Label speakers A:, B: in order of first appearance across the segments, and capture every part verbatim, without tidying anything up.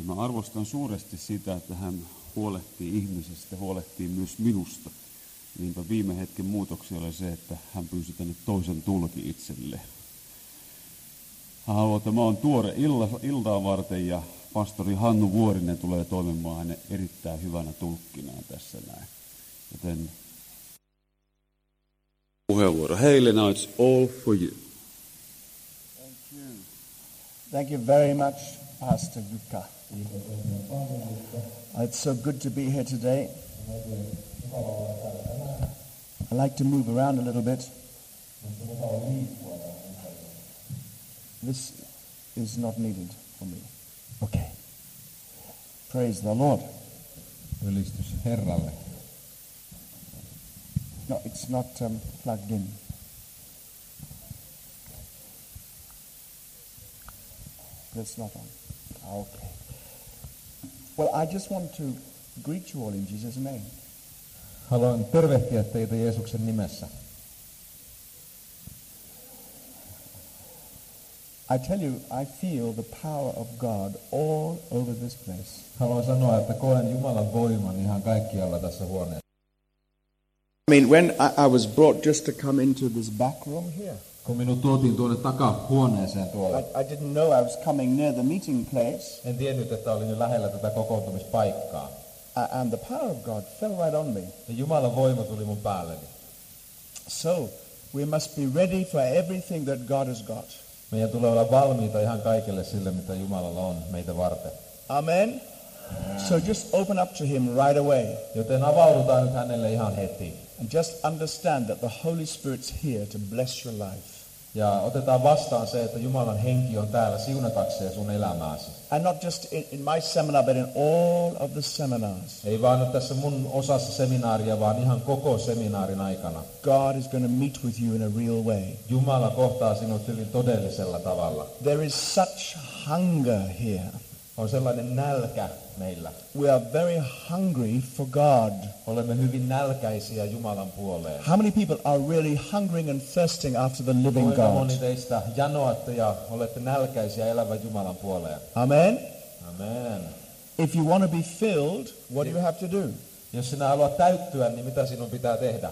A: Ja mä arvostan suuresti sitä, että hän huolehtii ihmisistä, huolehtii myös minusta. Niinpä viime hetken muutoksia oli se, että hän pyysi tänne toisen tulkin itselleen. Hän haluaa, että mä oon tuore illa, iltaa varten ja pastori Hannu Vuorinen tulee toimimaan hänen erittäin hyvänä tulkkinaan tässä näin. Joten puheenvuoro heille, now it's all for you.
B: Thank you. Thank you very much, Pastor Jukka. It's so good to be here today. I like to move around a little bit. This is not needed for me. Okay. Praise the Lord.
C: Ylistys Herralle.
B: No, it's not um, plugged in. It's not on. Okay. Well, I just want to greet you all in Jesus' name.
C: Haluan tervehtiä teitä Jeesuksen nimessä.
B: I tell you, I feel the power of God all over this place.
C: Haluan sanoa, että koen Jumalan voiman ihan kaikkialla tässä huoneessa.
B: I mean, when I, I was brought just to come into this back room here,
C: Kun minut tuotiin tuonne takahuoneeseen tuolla,
B: I, I didn't know I was coming near the meeting place,
C: en tiennyt, että olin jo lähellä tätä kokoontumispaikkaa.
B: uh, and the power of God fell right on me.
C: Ja Jumalan voima tuli mun päälleni.
B: So, we must be ready for everything that God has got.
C: Meidän tulee olla valmiita ihan kaikelle sille, mitä Jumalalla on meitä varten.
B: Amen? So just open up to Him right away.
C: Joten avaudutaan nyt hänelle ihan heti.
B: And just understand that the Holy Spirit's here to bless your life.
C: Ja otetaan vastaan se, että Jumalan henki on täällä siunatakseen sun elämääsi.
B: And not just in, in my seminar, but in all of the seminars.
C: Ei vaan nyt tässä mun osassa seminaaria, vaan ihan koko seminaarin aikana.
B: God is going to meet with you in a real way.
C: Jumala kohtaa sinut hyvin todellisella tavalla.
B: There is such hunger here.
C: On sellainen nälkä meillä.
B: We are very hungry for God.
C: Olemme hyvin nälkäisiä Jumalan puoleen.
B: How many people are really hungering and thirsting after the living
C: Kuinka
B: God?
C: moni teistä janoatte ja olette nälkäisiä elävän Jumalan puoleen?
B: Amen?
C: Amen.
B: If you want to be filled, what do you have to do?
C: Jos sinä haluat täyttyä, niin mitä sinun pitää tehdä?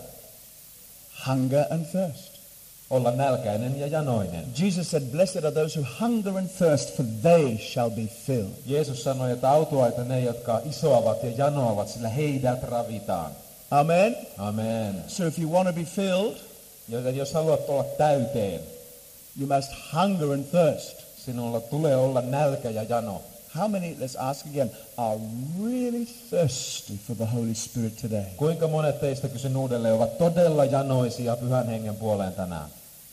B: Hunger and thirst.
C: Olla nälkäinen ja janoinen.
B: Jesus said, blessed are those who hunger and thirst, for they shall be filled.
C: Jeesus sanoi, että autuaita ne, jotka isoavat ja janoavat, sillä heidät ravitaan.
B: Amen?
C: Amen.
B: So if you want to be filled,
C: Joten jos haluat olla täyteen,
B: you must hunger and thirst.
C: sinulla tulee olla nälkä ja jano.
B: How many, let's ask again, are really thirsty for the Holy Spirit today?
C: Kuinka monet teistä, kysyn uudelleen, ovat todella janoisia Pyhän Hengen puoleen tänään?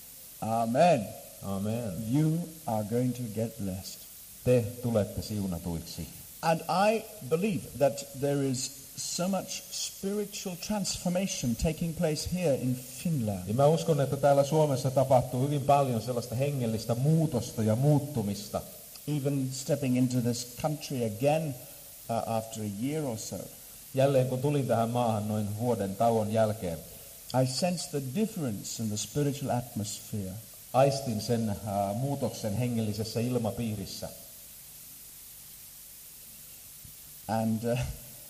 B: Amen.
C: Amen.
B: You are going to get blessed.
C: Te tulette siunatuiksi.
B: And I believe that there is so much spiritual transformation taking place here in Finland.
C: Ja mä uskon, että täällä Suomessa tapahtuu hyvin paljon sellaista hengellistä muutosta ja muuttumista.
B: Even stepping into this country again uh, after a year or so.
C: Jälleen kun tulin tähän maahan noin vuoden tauon jälkeen,
B: I sense the difference in the spiritual atmosphere.
C: aistin sen uh, muutoksen hengellisessä ilmapiirissä.
B: And uh,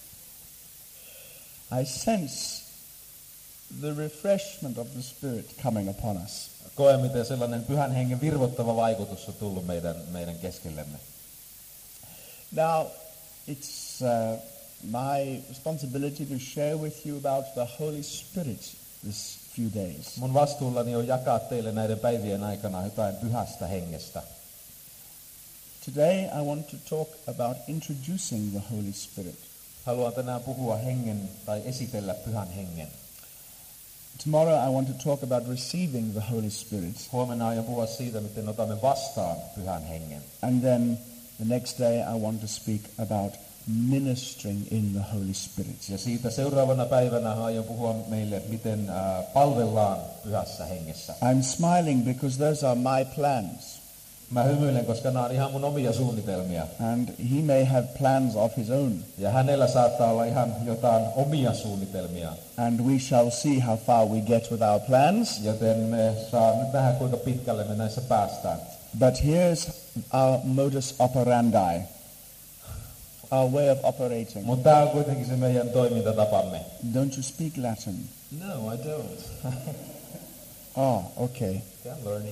B: I sense the refreshment of the Spirit coming upon us.
C: Koen, miten sellainen Pyhän Hengen virvoittava vaikutus on tullut meidän, meidän keskellemme.
B: Now, it's uh, my responsibility to share with you about the Holy Spirit this few days.
C: Mun vastuullani on jakaa teille näiden päivien aikana jotain Pyhästä Hengestä.
B: Today I want to talk about introducing the Holy Spirit.
C: Haluan tänään puhua hengen tai esitellä Pyhän Hengen.
B: Tomorrow I want to talk about receiving the Holy Spirit.
C: Huomenna aion puhua siitä, miten otamme vastaan Pyhän Hengen.
B: And then the next day I want to speak about ministering in the Holy Spirit.
C: Ja siitä seuraavana päivänä aion puhua meille, miten äh, palvellaan Pyhässä Hengessä.
B: I'm smiling because those are my plans.
C: Mä hymyilen, koska nämä on ihan mun omia suunnitelmia.
B: And he may have plans of his own.
C: Ja hänellä saattaa olla ihan jotain omia suunnitelmia.
B: And we shall see how far we get with our plans.
C: Joten me saa nyt nähdä, kuinka pitkälle me näissä päästään.
B: But here's our modus operandi. our way of operating.
C: Mutta tämä on kuitenkin se meidän toimintatapamme.
B: Don't you speak Latin?
C: No, I don't.
B: Oh, okay.
C: I'm learning.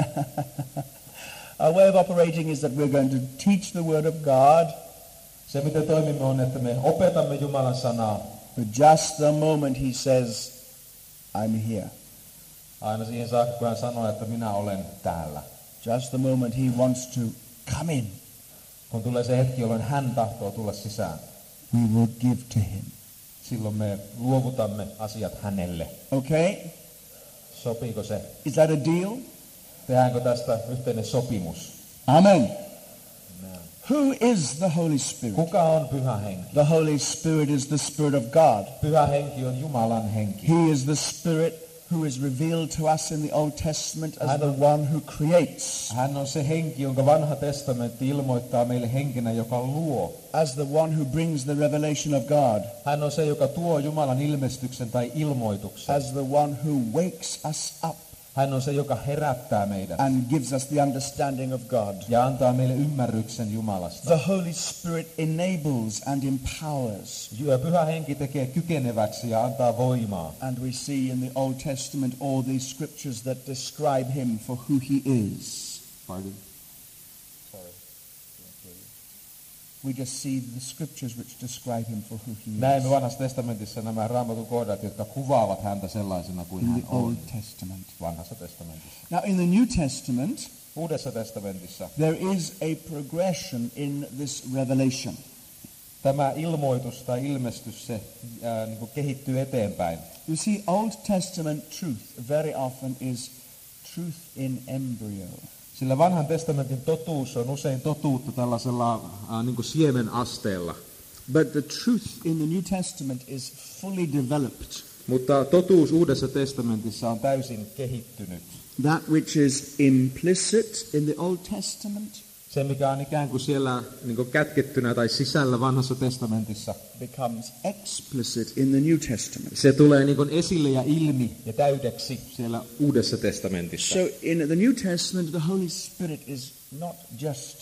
B: Our way of operating is that we're going to teach the Word of God,
C: Se, miten toimimme, on, että me opetamme Jumalan sanaa
B: but just the moment He says, I'm here.
C: aina siihen saakka, kun hän sanoo, että minä olen täällä.
B: Just the moment He wants to come in,
C: Kun tulee se hetki, jolloin hän tahtoo tulla sisään,
B: we will give to Him.
C: silloin me luovutamme asiat hänelle.
B: Okay?
C: Sopiiko se?
B: Is that a deal?
C: Tehdäänkö tästä yhteinen sopimus?
B: Amen. Who is the Holy Spirit?
C: Kuka on Pyhä Henki?
B: The Holy Spirit is the Spirit of God.
C: Pyhä Henki on Jumalan henki.
B: He is the Spirit who is revealed to us in the Old Testament as the one who creates,
C: Hän on se henki, jonka vanha testamentti ilmoittaa meille henkenä, joka luo.
B: as the one who brings the revelation of God,
C: Hän on se, joka tuo Jumalan ilmestyksen tai ilmoituksen.
B: as the one who wakes us up
C: Hän on se, joka herättää meidät
B: and gives us the understanding of God.
C: ja antaa meille ymmärryksen Jumalasta.
B: The Holy Spirit enables and empowers.
C: Pyhä Henki tekee kykeneväksi ja antaa voimaa.
B: And we see in the Old Testament all these scriptures that describe him for who he is.
A: Pardon?
B: We just see the scriptures which describe him for who he
C: Näemme
B: is.
C: vanhassa testamentissa nämä raamatun kohdat, jotka kuvaavat häntä sellaisena kuin
B: In
C: hän
B: the Old
C: on
B: Testament.
C: vanhassa testamentissa.
B: Now in the New Testament,
C: Uudessa testamentissa
B: there is a progression in this revelation.
C: tämä ilmoitus tai ilmestys se ää, niin kuin kehittyy eteenpäin.
B: You see, Old Testament truth very often is truth in embryo.
C: Sillä vanhan testamentin totuus on usein totuutta tällaisella ää, niin kuin siemenasteella.
B: But the truth in the New Testament is fully developed.
C: Mutta totuus Uudessa testamentissa on täysin kehittynyt.
B: That which is implicit in the Old Testament
C: Se, mikä on ikään kuin siellä niin kuin kätkettynä tai sisällä vanhassa testamentissa,
B: becomes explicit in the New Testament.
C: se tulee niin kuin esille ja ilmi ja täydeksi siellä Uudessa testamentissa.
B: So in the New Testament, the Holy Spirit is not just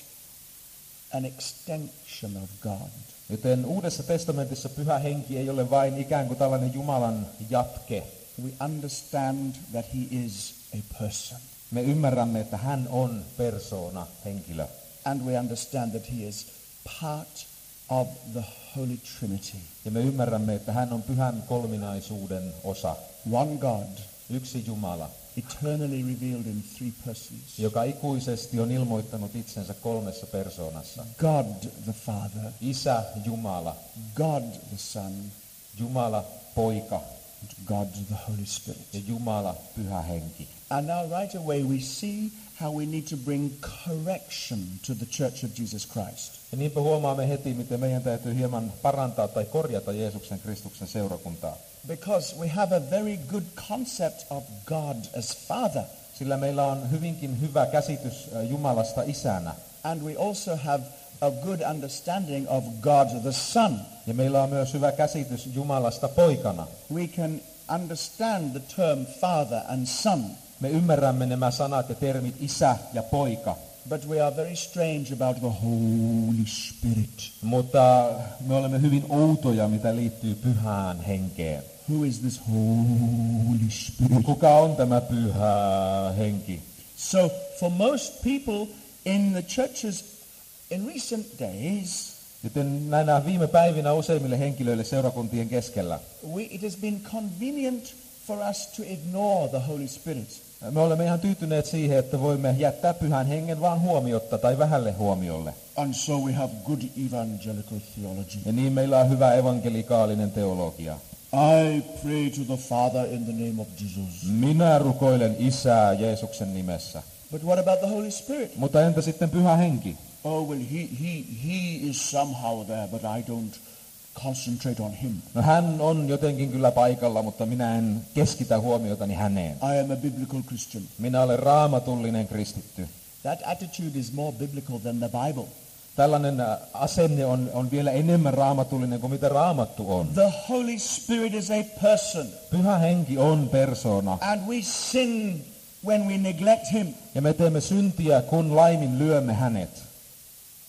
B: an extension of God.
C: Joten Uudessa testamentissa Pyhä Henki ei ole vain ikään kuin tällainen Jumalan jatke.
B: We understand that he is a person.
C: Me ymmärrämme, että hän on persoona, henkilö.
B: And we understand that he is part of the Holy Trinity.
C: Ja me ymmärrämme, että hän on pyhän kolminaisuuden osa.
B: One God,
C: Yksi Jumala,
B: eternally revealed in three persons.
C: joka ikuisesti on ilmoittanut itsensä kolmessa persoonassa.
B: God the Father,
C: Isä Jumala,
B: God the Son,
C: Jumala Poika
B: and God the Holy Spirit.
C: ja Jumala Pyhä Henki.
B: And now right away we see how we need to bring correction to the Church of Jesus Christ.
C: Ja niinpä huomaamme heti, miten meidän täytyy hieman parantaa tai korjata Jeesuksen Kristuksen seurakuntaa.
B: Because we have a very good concept of God as Father.
C: Sillä meillä on hyvinkin hyvä käsitys Jumalasta isänä.
B: And we also have a good understanding of God the Son.
C: Ja meillä on myös hyvä käsitys Jumalasta poikana.
B: We can understand the term Father and Son.
C: Me ymmärrämme nämä sanat ja termit isä ja poika.
B: But we are very strange about the Holy Spirit.
C: Mutta me olemme hyvin outoja, mitä liittyy pyhään henkeen.
B: Who is this Holy Spirit?
C: Kuka on tämä pyhä henki?
B: So for most people in the churches in recent days,
C: Joten näinä viime päivinä useimmille henkilöille seurakuntien keskellä
B: we, it has been convenient for us to ignore the Holy Spirit.
C: me olemme ihan tyytyneet siihen, että voimme jättää pyhän hengen vaan huomiotta tai vähälle huomiolle.
B: And so we have good evangelical theology.
C: Ja niin meillä on hyvä evankelikaalinen teologia.
B: I pray to the Father in the name of Jesus.
C: Minä rukoilen Isää Jeesuksen nimessä.
B: But what about the Holy Spirit?
C: Mutta entä sitten pyhä henki?
B: Oh, well, he, he, he is somehow there, but I don't concentrate on him.
C: No hän on jotenkin kyllä paikalla, mutta minä en keskitä huomiotani häneen.
B: I am a biblical Christian.
C: Minä olen raamatullinen kristitty.
B: That attitude is more biblical than the Bible.
C: Tällainen asenne on, on vielä enemmän raamatullinen kuin mitä raamattu on.
B: The Holy Spirit is a person.
C: Pyhä henki on persona.
B: And we sin when we neglect him.
C: Ja me teemme syntiä, kun laimin lyömme hänet.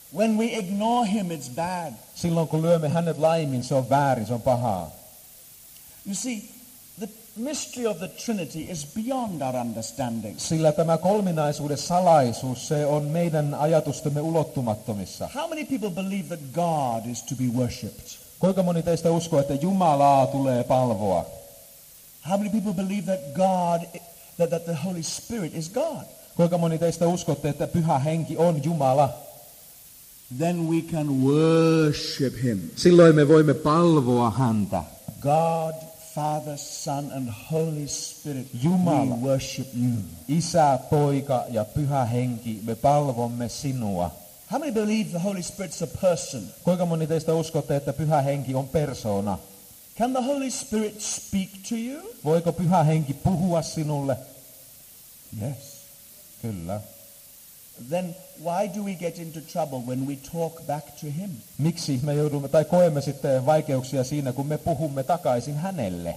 B: When we ignore him, it's bad.
C: Silloin kun lyömme hänet laimin, se on väärin, se on pahaa.
B: You see, the mystery of the Trinity is beyond our understanding.
C: Sillä tämä kolminaisuuden salaisuus, se on meidän ajatustemme ulottumattomissa.
B: How many people believe that God is to be worshipped?
C: Kuinka moni teistä uskoo, että Jumalaa tulee palvoa?
B: How many people believe that God, that, that the Holy Spirit is God?
C: Kuinka moni teistä uskotte, että Pyhä Henki on Jumala?
B: Then we can worship him.
C: Silloin me voimme palvoa häntä.
B: God, Father, Son and Holy Spirit,
C: Jumala.
B: we worship you.
C: Isä, Poika ja Pyhä Henki, me palvomme sinua.
B: How many believe the Holy Spirit's a person?
C: Kuinka moni teistä uskotte, että Pyhä Henki on persoona?
B: Can the Holy Spirit speak to you?
C: Voiko Pyhä Henki puhua sinulle?
B: Yes.
C: Kyllä.
B: Then why do we get into trouble when we talk back to him?
C: Miksi me joudumme tai koemme sitten vaikeuksia siinä, kun me puhumme takaisin hänelle?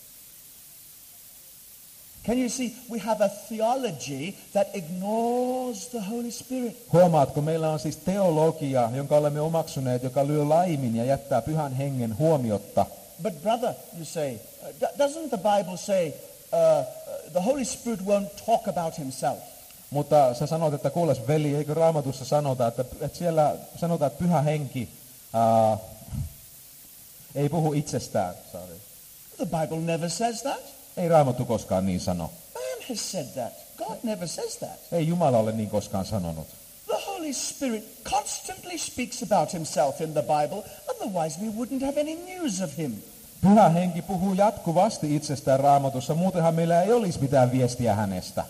B: Can you see, we have a theology that ignores the Holy Spirit.
C: Huomaatko, meillä on siis teologia, jonka olemme omaksuneet, joka lyö laimin ja jättää Pyhän Hengen huomiotta.
B: But brother, you say, uh, d- doesn't the Bible say uh, uh, the Holy Spirit won't talk about himself?
C: Mutta sä sanot, että kuules veli, eikö Raamatussa sanota, että, että siellä sanotaan, että Pyhä Henki ää, ei puhu itsestään. Sorry.
B: The Bible never says that.
C: Ei Raamattu koskaan niin sano.
B: Man has said that. God never says that.
C: Ei Jumala ole niin koskaan sanonut.
B: The Holy Spirit constantly speaks about himself in the Bible, otherwise we wouldn't have any news of him.
C: Pyhä Henki puhuu jatkuvasti itsestään Raamatussa, muutenhan meillä ei olisi mitään viestiä hänestä.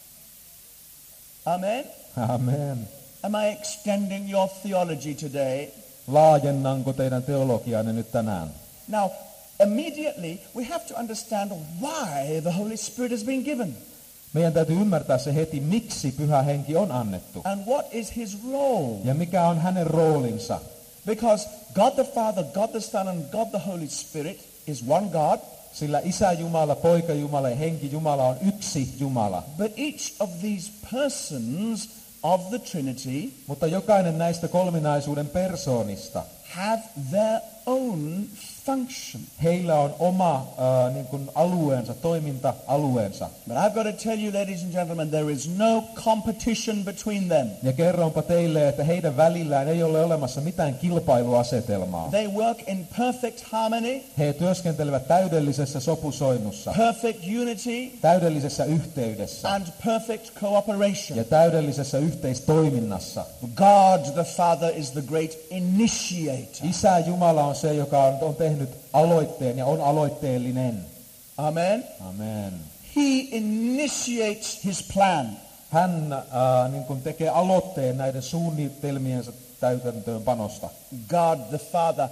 B: Amen?
C: Amen.
B: Am I extending your theology today?
C: Laajennanko teidän teologianne nyt tänään?
B: Now, immediately we have to understand why the Holy Spirit has been given
C: Meidän täytyy ymmärtää se heti, miksi Pyhä Henki on annettu.
B: and what is his role.
C: Ja mikä on hänen roolinsa.
B: Because God the Father, God the Son and God the Holy Spirit is one God,
C: Sillä Isä Jumala, Poika Jumala ja Henki Jumala on yksi Jumala.
B: but each of these persons of the Trinity
C: Mutta jokainen näistä kolminaisuuden persoonista,
B: have their own function.
C: heillä on oma äh, niin kuin alueensa, toiminta-alueensa.
B: But I've got to tell you, ladies and gentlemen, there is no competition between them.
C: Ja kerronpa teille, että heidän välillään ei ole olemassa mitään kilpailuasetelmaa.
B: They work in perfect harmony,
C: He työskentelevät täydellisessä sopusoinnussa,
B: perfect unity,
C: täydellisessä yhteydessä
B: and perfect cooperation.
C: ja täydellisessä yhteistoiminnassa.
B: God the Father is the great initiator.
C: Isä Jumala on se, joka on, on tehnyt aloitteen ja on aloitteellinen.
B: Amen.
C: Amen.
B: He initiates his plan.
C: Hän äh, niin kuin tekee aloitteen näiden suunnitelmiensa täytäntöönpanosta.
B: God the Father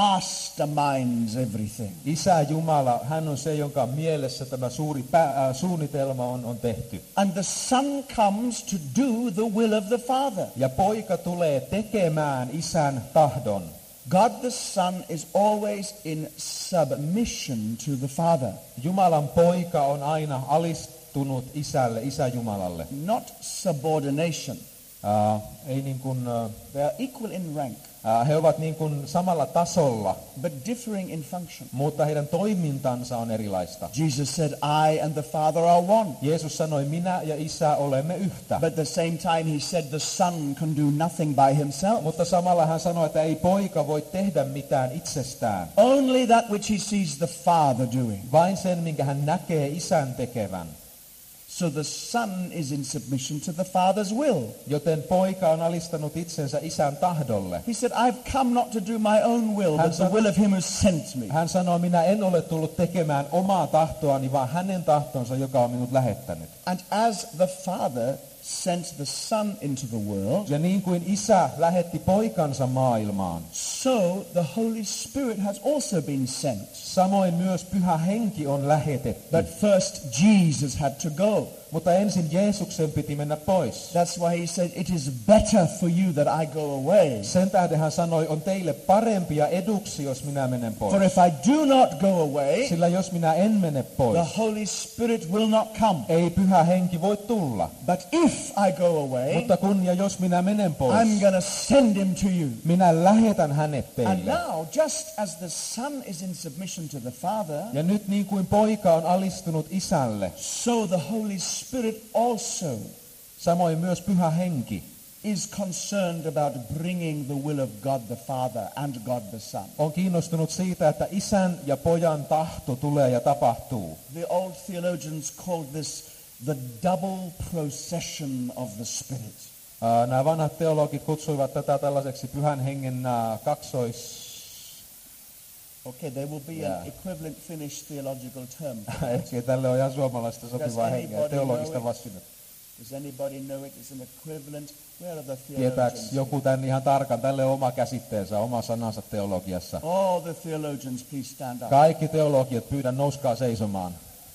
B: masterminds everything.
C: Isä Jumala, hän on se, jonka mielessä tämä suuri pä- äh, suunnitelma on, on tehty.
B: And the Son comes to do the will of the Father.
C: Ja poika tulee tekemään isän tahdon.
B: God the Son is always in submission to the Father,
C: Jumalan poika on aina alistunut isälle, isä Jumalalle.
B: not subordination.
C: Äh, ei niin kuin, äh,
B: They are equal in rank,
C: äh, he ovat niin kuin samalla tasolla,
B: but differing in function.
C: mutta heidän toimintansa on erilaista.
B: Jesus said, I and the Father are one.
C: Jeesus sanoi, minä ja isä olemme yhtä.
B: But at the same time he said the Son can do nothing by himself.
C: Mutta samalla hän sanoi, että ei poika voi tehdä mitään itsestään.
B: Only that which he sees the Father doing.
C: Vain sen, minkä hän näkee isän tekevän.
B: So the Son is in submission to the Father's will.
C: Joten poika on alistanut itsensä isän tahdolle.
B: He said, I've come not to do my own will, but the will of him who sent me.
C: Hän sanoo, minä en ole tullut tekemään omaa tahtoani, vaan hänen tahtonsa, joka on minut lähettänyt.
B: And as the Father sent the Son into the world,
C: Ja niin kuin isä lähetti poikansa maailmaan,
B: so the Holy Spirit has also been sent.
C: samoin myös Pyhä Henki on lähetetty.
B: But first Jesus had to go.
C: Mutta ensin Jeesuksen piti mennä pois.
B: That's why he said, it is better for you that I go away.
C: Sen tähden hän sanoi, on teille parempi ja eduksi, jos minä menen pois.
B: For if I do not go away,
C: Sillä jos minä en mene pois,
B: the Holy Spirit will not come.
C: ei pyhä henki voi tulla.
B: But if I go away,
C: Mutta kun ja jos minä menen pois,
B: I'm going to send him to you.
C: minä lähetän hänet
B: And
C: teille.
B: now, just as the Son is in submission to the Father,
C: Ja nyt niin kuin poika on alistunut isälle,
B: so the Holy Spirit also
C: samoin myös pyhä henki
B: is concerned about bringing the will of God the Father and God the Son.
C: on kiinnostunut siitä, että isän ja pojan tahto tulee ja tapahtuu.
B: The old theologians called this the double procession of the Spirit.
C: Ää, Nämä vanhat teologit kutsuivat tätä tällaiseksi pyhän hengen ää, kaksois...
B: Okay, there will be
C: Yeah.
B: an equivalent Finnish theological term.
C: Ehkä tälle on ihan suomalaista sopivaa hengeä,
B: anybody
C: teologista
B: know it?
C: vastinetta.
B: Does anybody know it is an equivalent? Where are the
C: Tietääks
B: theologians?
C: joku tämän ihan tarkan? Tälle on oma käsitteensä, oma sanansa teologiassa.
B: All the theologians, please stand up.
C: Kaikki teologiat, pyydän nouskaa seisomaan.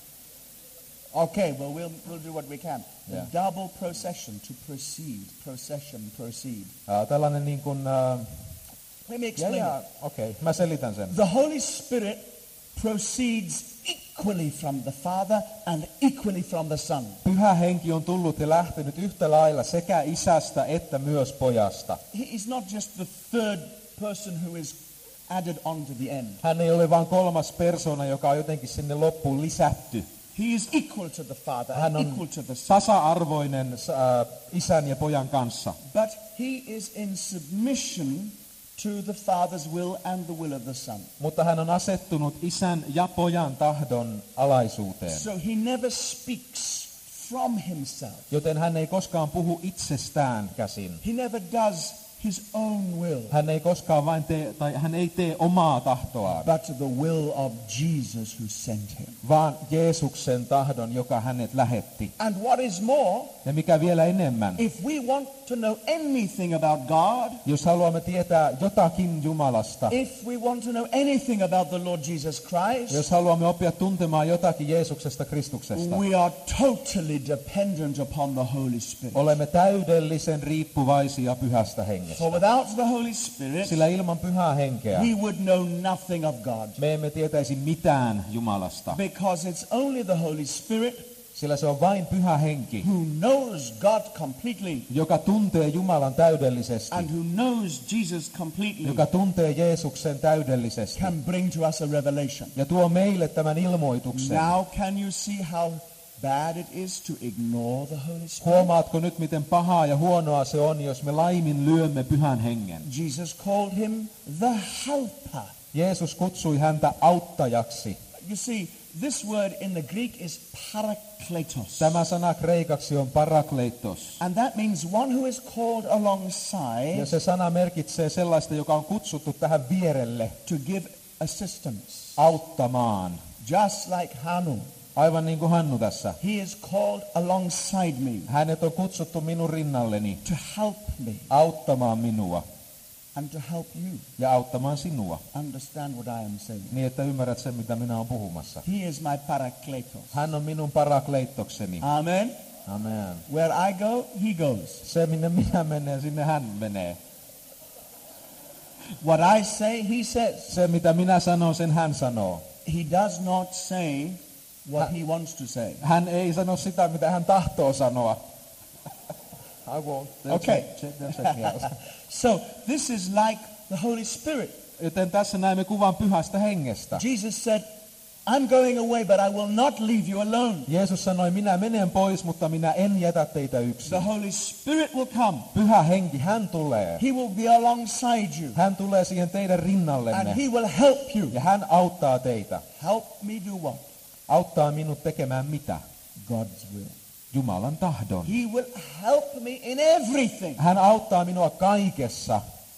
B: Okay, well, we'll, we'll do what we can. The
C: Yeah.
B: double procession, to proceed, procession, proceed.
C: Ää, Tällainen niin kuin... ää,
B: Let me
C: Ja,
B: explain
C: ja,
B: it.
C: okei, okay, mä selitän sen.
B: The Holy Spirit proceeds equally from the Father and equally from the Son.
C: Pyhä henki on tullut ja lähtenyt yhtä lailla sekä isästä että myös pojasta.
B: He is not just the third person who is added on to the end.
C: Hän ei ole vain kolmas persona, joka on jotenkin sinne loppuun lisätty.
B: He is equal to the Father
C: Hän
B: and
C: on
B: equal to the Son.
C: tasa-arvoinen ää, isän ja pojan kanssa.
B: But he is in submission to the Father's will and the will of the Son.
C: Mutta hän on asettunut isän ja pojan tahdon alaisuuteen.
B: So he never speaks from himself.
C: Joten hän ei koskaan puhu itsestään käsin.
B: He never does his own will,
C: Hän ei koskaan vain tee, tai hän ei tee omaa tahtoaan,
B: but the will of Jesus who sent him.
C: vaan Jeesuksen tahdon, joka hänet lähetti.
B: And what is more,
C: Ja mikä vielä enemmän,
B: if we want to know anything about God,
C: jos haluamme tietää jotakin Jumalasta,
B: if we want to know anything about the Lord Jesus Christ,
C: jos haluamme oppia tuntemaan jotakin Jeesuksesta Kristuksesta,
B: we are totally dependent upon the Holy Spirit.
C: olemme täydellisen riippuvaisia pyhästä hengestä.
B: For without the Holy Spirit,
C: Sillä ilman pyhää henkeä
B: we would know nothing of God.
C: me emme tietäisi mitään Jumalasta,
B: Because it's only the Holy Spirit
C: sillä se on vain pyhä henki,
B: who knows God completely
C: joka tuntee Jumalan täydellisesti,
B: and who knows Jesus completely
C: joka tuntee Jeesuksen täydellisesti
B: can bring to us a revelation.
C: ja tuo meille tämän ilmoituksen.
B: Now can you see how bad it is to ignore the Holy Spirit?
C: Huomaatko nyt, miten pahaa ja huonoa se on, jos me laimin lyömme pyhän hengen?
B: Jesus called him the helper.
C: Jeesus kutsui häntä auttajaksi.
B: You see, this word in the Greek is parakletos.
C: Tämä sana kreikaksi on parakleitos.
B: And that means one who is called
C: Ja
B: alongside
C: se sana merkitsee sellaista, joka on kutsuttu tähän vierelle
B: to give assistance.
C: auttamaan.
B: Just like Hanu.
C: Aivan niin kuin Hannu tässä.
B: He is called alongside me
C: Hänet on kutsuttu minun rinnalleni
B: to help me
C: auttamaan minua
B: and to help you
C: ja auttamaan sinua,
B: understand what I am saying.
C: niin että ymmärrät sen, mitä minä olen puhumassa.
B: He is my parakletos.
C: Hän on minun parakleitokseni.
B: Amen.
C: Amen.
B: Where I go, he goes.
C: Se, minne minä menen, sinne hän menee.
B: What I say, he says.
C: Se, mitä minä sanon, sen hän sanoo.
B: He does not say what he wants to say.
C: Hän ei sano sitä, mitä hän tahtoo sanoa. I won't. They'll
B: Okay.
C: check- check- they'll check me out.
B: So this is like the Holy Spirit.
C: Joten tässä näemme kuvan pyhästä hengestä.
B: Jesus said, I'm going away, but I will not leave you alone.
C: Jeesus sanoi, minä menen pois, mutta minä en jätä teitä
B: The
C: yksin.
B: Holy Spirit will come.
C: Pyhä henki, hän tulee.
B: He will be alongside you.
C: Hän tulee siihen teidän
B: And
C: rinnallenne.
B: he will help you.
C: Ja hän auttaa teitä.
B: Help me do what?
C: Auttaa minut tekemään mitä?
B: God's will.
C: Jumalan tahdon.
B: He will help me in everything.
C: Hän auttaa minua kaikessa.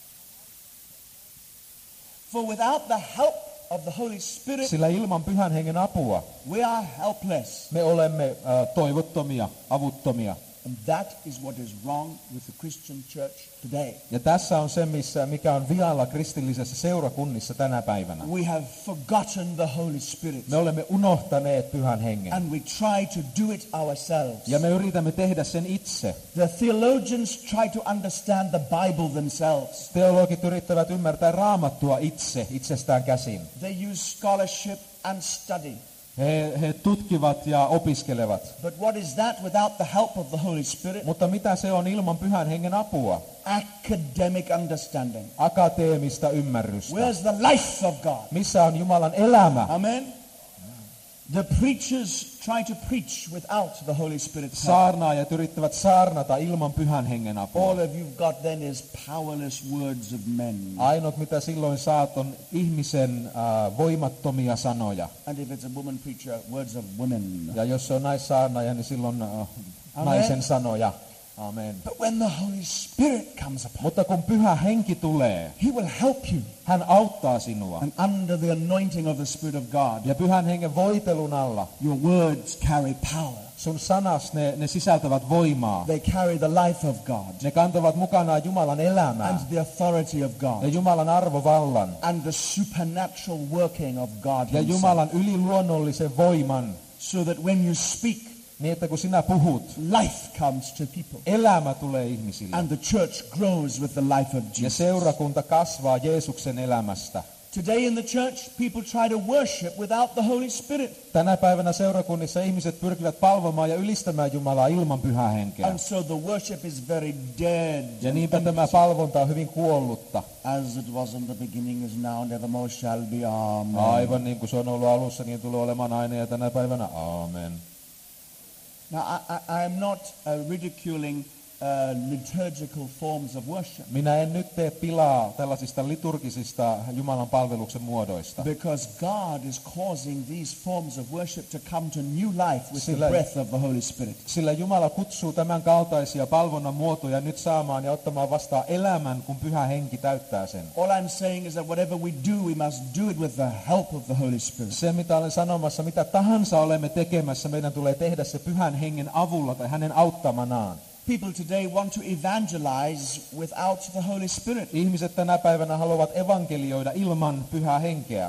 B: For without the help of the Holy Spirit,
C: Sillä ilman pyhän hengen apua
B: we are helpless.
C: me olemme äh, toivottomia, avuttomia.
B: And that is what is wrong with the Christian church today.
C: Ja tässä on se, missä, mikä on vialla kristillisessä seurakunnissa tänä päivänä.
B: We have forgotten the Holy Spirit.
C: Me olemme unohtaneet Pyhän Hengen.
B: And we try to do it ourselves.
C: Ja me yritämme tehdä sen itse.
B: The theologians try to understand the Bible themselves.
C: Teologit yrittävät ymmärtää Raamattua itse, itsestään käsin.
B: They use scholarship and study.
C: He, he tutkivat ja opiskelevat.
B: But what is that without the help of the Holy Spirit?
C: Mutta mitä se on ilman Pyhän Hengen apua?
B: Academic understanding.
C: Akateemista ymmärrystä.
B: Where's the life of God?
C: Missä on Jumalan elämä?
B: Amen. The preachers try to preach without the Holy Spirit's help.
C: Saarnaajat yrittävät saarnata ilman Pyhän Hengen apua.
B: All of you've got then is powerless words of men.
C: Ainut mitä silloin saat on ihmisen uh, voimattomia sanoja.
B: And if it's a woman preacher, words of women.
C: Ja jos se on naissaarnaaja, niin silloin uh, naisen sanoja. Amen.
B: But when the Holy Spirit comes upon,
C: Mutta kun Pyhä Henki tulee,
B: He will help you.
C: hän auttaa sinua.
B: And under the anointing of the Spirit of God,
C: Ja Pyhän Hengen voitelun alla
B: your words carry power.
C: sun sanas ne, ne sisältävät voimaa.
B: They carry the life of God
C: Ne kantavat mukanaan Jumalan elämää
B: and the authority of
C: ja
B: God
C: Jumalan arvovallan
B: and the supernatural working of God
C: ja
B: Himself.
C: Jumalan yliluonnollisen voiman,
B: So that when you speak,
C: niin että kun sinä puhut,
B: life comes to people.
C: elämä tulee ihmisille.
B: And the church grows with the life of
C: Ja
B: Jesus.
C: seurakunta kasvaa Jeesuksen elämästä.
B: Today in the church, people try to worship without the Holy Spirit.
C: Tänä päivänä seurakunnissa ihmiset pyrkivät palvomaan ja ylistämään Jumalaa ilman Pyhää Henkeä.
B: And so the worship is very dead.
C: Ja niinpä tämä palvonta on hyvin kuollutta.
B: As it was in the beginning, is now, and evermore shall be. Amen.
C: Aivan niin kuin se on ollut alussa, niin tulee olemaan aina ja tänä päivänä. Amen.
B: Now, I, I, I am not uh, ridiculing uh, liturgical forms of worship.
C: Minä en nyt tee pilaa tällaisista liturgisista Jumalan palveluksen muodoista.
B: Because God is causing these forms of worship to come to new life with
C: Sillä-
B: the breath of the Holy Spirit.
C: Sillä Jumala kutsuu tämän kaltaisia palvonnan muotoja nyt saamaan ja ottamaan vastaan elämän, kun Pyhä Henki täyttää sen.
B: All I'm saying is that whatever we do, we must do it with the help of the Holy Spirit.
C: Se, mitä olen sanomassa, mitä tahansa olemme tekemässä, meidän tulee tehdä se Pyhän Hengen avulla tai hänen auttamanaan.
B: People today want to evangelize without the Holy Spirit.
C: Ihmiset tänä päivänä haluavat evankelioida ilman Pyhää Henkeä.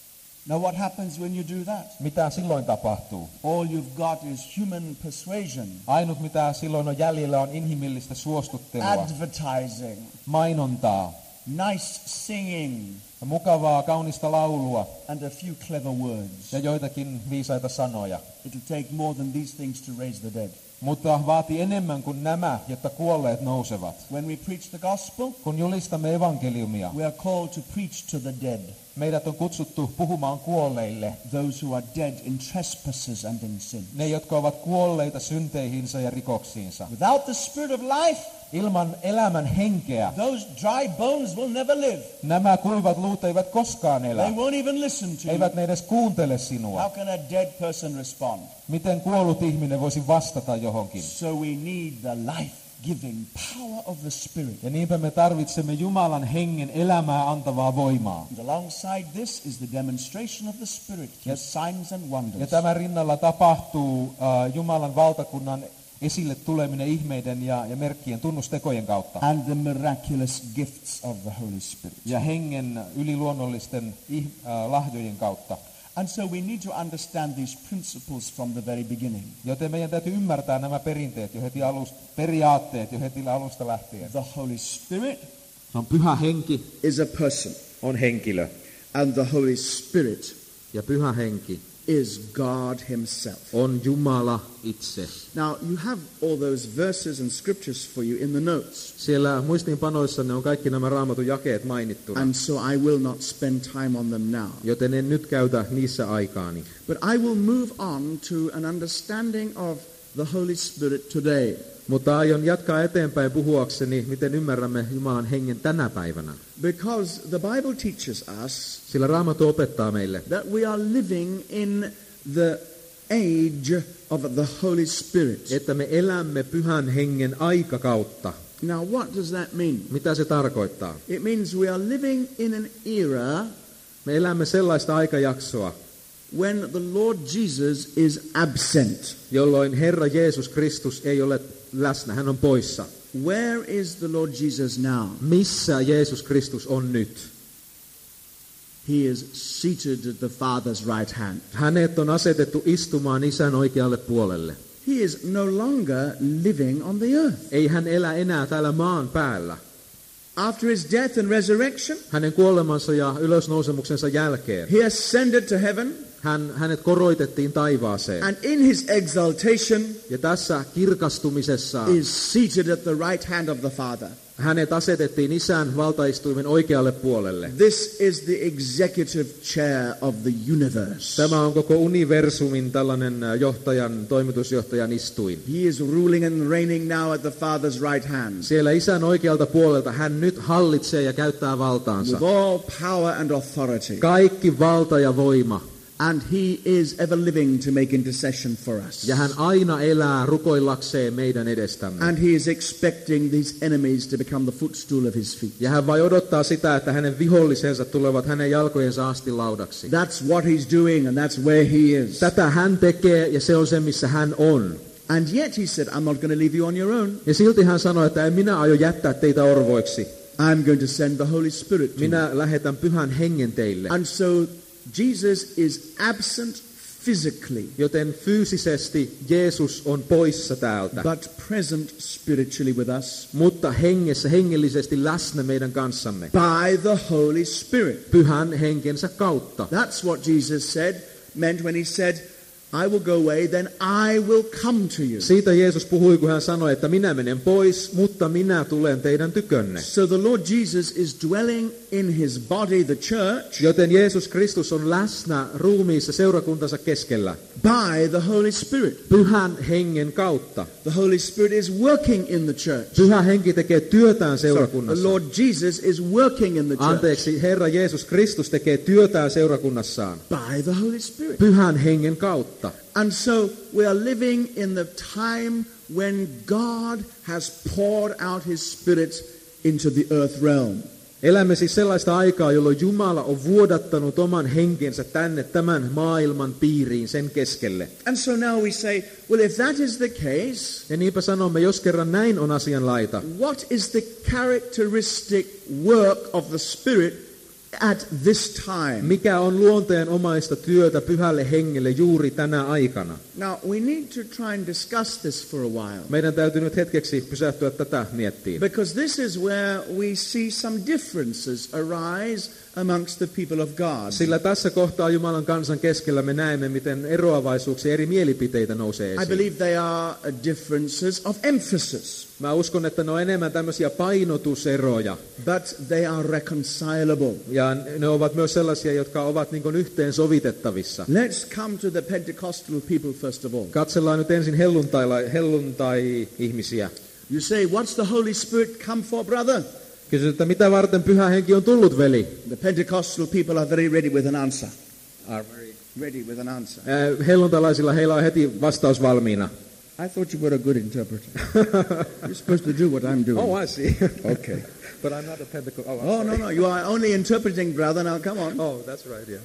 B: Now what happens when you do that?
C: Mitä silloin tapahtuu?
B: All you've got is human persuasion,
C: Ainut mitä silloin on jäljellä on inhimillistä suostuttelua,
B: advertising,
C: mainontaa,
B: nice singing,
C: mukavaa, kaunista laulua
B: and a few clever words.
C: ja joitakin viisaita sanoja.
B: It'll take more than these things to raise the dead.
C: Mutta vaatii enemmän kuin nämä, jotta kuolleet nousevat.
B: When we preach the gospel,
C: Kun julistamme evankeliumia,
B: we are called to preach to the dead,
C: meidät on kutsuttu puhumaan kuolleille.
B: those who are dead in trespasses and in sin.
C: Ne, jotka ovat kuolleita synteihinsä ja rikoksiinsa.
B: Without the Spirit of life,
C: Ilman elämän henkeä
B: those dry bones will never live.
C: nämä kuivat luut eivät koskaan elä.
B: They won't even listen to you.
C: Eivät ne edes kuuntele sinua.
B: How can a dead person respond?
C: Miten kuollut ihminen voisi vastata johonkin?
B: So we need the life-giving power of the Spirit.
C: Ja niinpä me tarvitsemme Jumalan hengen elämää antavaa voimaa.
B: And alongside this is the demonstration of the Spirit through signs and
C: Ja
B: wonders.
C: tämän rinnalla tapahtuu uh, Jumalan valtakunnan esille tuleminen ihmeiden ja, ja merkkien tunnustekojen kautta.
B: And the miraculous gifts of the Holy Spirit.
C: Ja hengen yliluonnollisten ih, uh, lahjojen kautta.
B: And so we need to understand these principles from the very beginning.
C: Joten meidän täytyy ymmärtää nämä perinteet jo heti alusta, periaatteet jo heti alusta lähtien.
B: The Holy Spirit
C: Se on Pyhä Henki,
B: is a person,
C: on henkilö.
B: and the Holy Spirit
C: Ja Pyhä Henki
B: is God Himself.
C: on Jumala itse.
B: Now, you have all those verses and scriptures for you in the notes,
C: Siellä muistiinpanoissanne on kaikki nämä Raamatun jakeet mainittuna,
B: and so I will not spend time on them now.
C: joten en nyt käytä niissä aikaani.
B: But I will move on to an understanding of the Holy Spirit today.
C: Mutta aion jatkaa eteenpäin puhuakseni, miten ymmärrämme Jumalan hengen tänä päivänä.
B: Because the Bible teaches us
C: Sillä Raamattu opettaa meille,
B: that we are living in the age of the Holy Spirit.
C: että me elämme Pyhän Hengen aikakautta.
B: Now, what does that mean?
C: Mitä se tarkoittaa?
B: It means we are living in an era
C: Me elämme sellaista aikajaksoa,
B: when the Lord Jesus is absent.
C: jolloin Herra Jeesus Kristus ei ole läsnä, hän on poissa.
B: Where is the Lord Jesus now?
C: Missä Jeesus Kristus on nyt?
B: He is seated at the Father's right hand.
C: Hänet on asetettu istumaan Isän oikealle puolelle.
B: He is no longer living on the earth.
C: Ei hän elä enää täällä maan päällä.
B: After his death and resurrection,
C: Hänen kuolemansa ja ylösnousemuksensa jälkeen
B: he ascended to heaven,
C: hän, hänet koroitettiin taivaaseen.
B: and in his exaltation
C: Ja tässä kirkastumisessa
B: is seated at the right hand of the Father.
C: hänet asetettiin Isän valtaistuimen oikealle puolelle.
B: This is the executive chair of the universe.
C: Tämä on koko universumin tällainen johtajan, toimitusjohtajan istuin.
B: He is ruling and reigning now at the Father's right hand,
C: Siellä Isän oikealta puolelta hän nyt hallitsee ja käyttää valtaansa.
B: with all power and authority.
C: Kaikki valta ja voima.
B: And he is ever living to make intercession for us.
C: Ja hän aina elää rukoillakseen meidän edestämme.
B: And he is expecting these enemies to become the footstool of his feet.
C: Ja hän vain odottaa sitä, että hänen vihollisensa tulevat hänen jalkojensa asti laudaksi.
B: That's what he's doing, and that's where he is.
C: Tätä hän tekee ja se on se, missä hän on.
B: And yet he said, I'm not going to leave you on your own.
C: Ja silti hän sanoi, että en minä aio jättää teitä orvoiksi.
B: I'm going to send the Holy Spirit to you.
C: Minä lähetän pyhän hengen teille.
B: And so Jesus is absent physically,
C: Joten fyysisesti Jeesus on poissa täältä,
B: but present spiritually with us
C: mutta hengessä, hengellisesti läsnä meidän kanssamme.
B: by the Holy Spirit.
C: Pyhän henkensä kautta.
B: That's what Jesus said, meant when he said, I will go away, then I will come to you.
C: Siitä Jeesus puhui, kun hän sanoi, että minä menen pois, mutta minä tulen teidän tykönne.
B: So the Lord Jesus is dwelling in his body, the church,
C: Joten Jeesus Kristus on läsnä ruumiissa seurakuntansa keskellä
B: by the Holy Spirit.
C: pyhän hengen kautta.
B: The Holy Spirit is working in the church.
C: Pyhä henki tekee työtään
B: So the
C: seurakunnassa.
B: Lord Jesus is working in the church
C: Anteeksi, Herra Jeesus Kristus tekee työtään seurakunnassaan
B: by the Holy Spirit.
C: pyhän hengen kautta.
B: And so we are living in the time when God has poured out his Spirit into the earth realm.
C: Elämme siis sellaista aikaa, jolloin Jumala on vuodattanut oman henkensä tänne tämän maailman piiriin, sen keskelle.
B: And so now we say, well, if that is the case,
C: Ja niinpä sanomme, jos kerran näin on asianlaita,
B: what is the characteristic work of the Spirit at this time?
C: mikä on luonteenomaista työtä pyhälle hengelle juuri tänä aikana?
B: Now, we need to try and discuss this for a while,
C: Meidän täytyy nyt hetkeksi pysähtyä tätä miettimään.
B: because this is where we see some differences arise amongst the people of God.
C: Sillä tässä kohtaa Jumalan kansan keskellä me näemme, miten eroavaisuuksia, eri mielipiteitä nousee
B: I
C: esiin.
B: believe they are differences of emphasis,
C: Mä uskon, että ne on enemmän tämmöisiä painotuseroja.
B: but they are reconcilable.
C: Ja ne ovat myös sellaisia, jotka ovat niin kuin yhteen sovitettavissa.
B: Let's come to the Pentecostal people first of all.
C: Katsellaan nyt ensin helluntai- helluntai-ihmisiä.
B: You say, what's the Holy Spirit come for, brother?
C: Kysyt, että mitä varten pyhä henki on tullut, veli?
B: The Pentecostal people are very ready with an answer. Are very ready with an answer.
C: Äh, helluntalaisilla heillä on heti vastaus valmiina.
B: I thought you were a good interpreter. You're supposed to do what I'm doing.
C: Oh, I see.
B: Okay.
C: But I'm not a Pentecostal. Oh, I'm
B: Oh, no,
C: sorry.
B: no, you are only interpreting, brother. Now, come on.
C: Oh, that's right, yeah.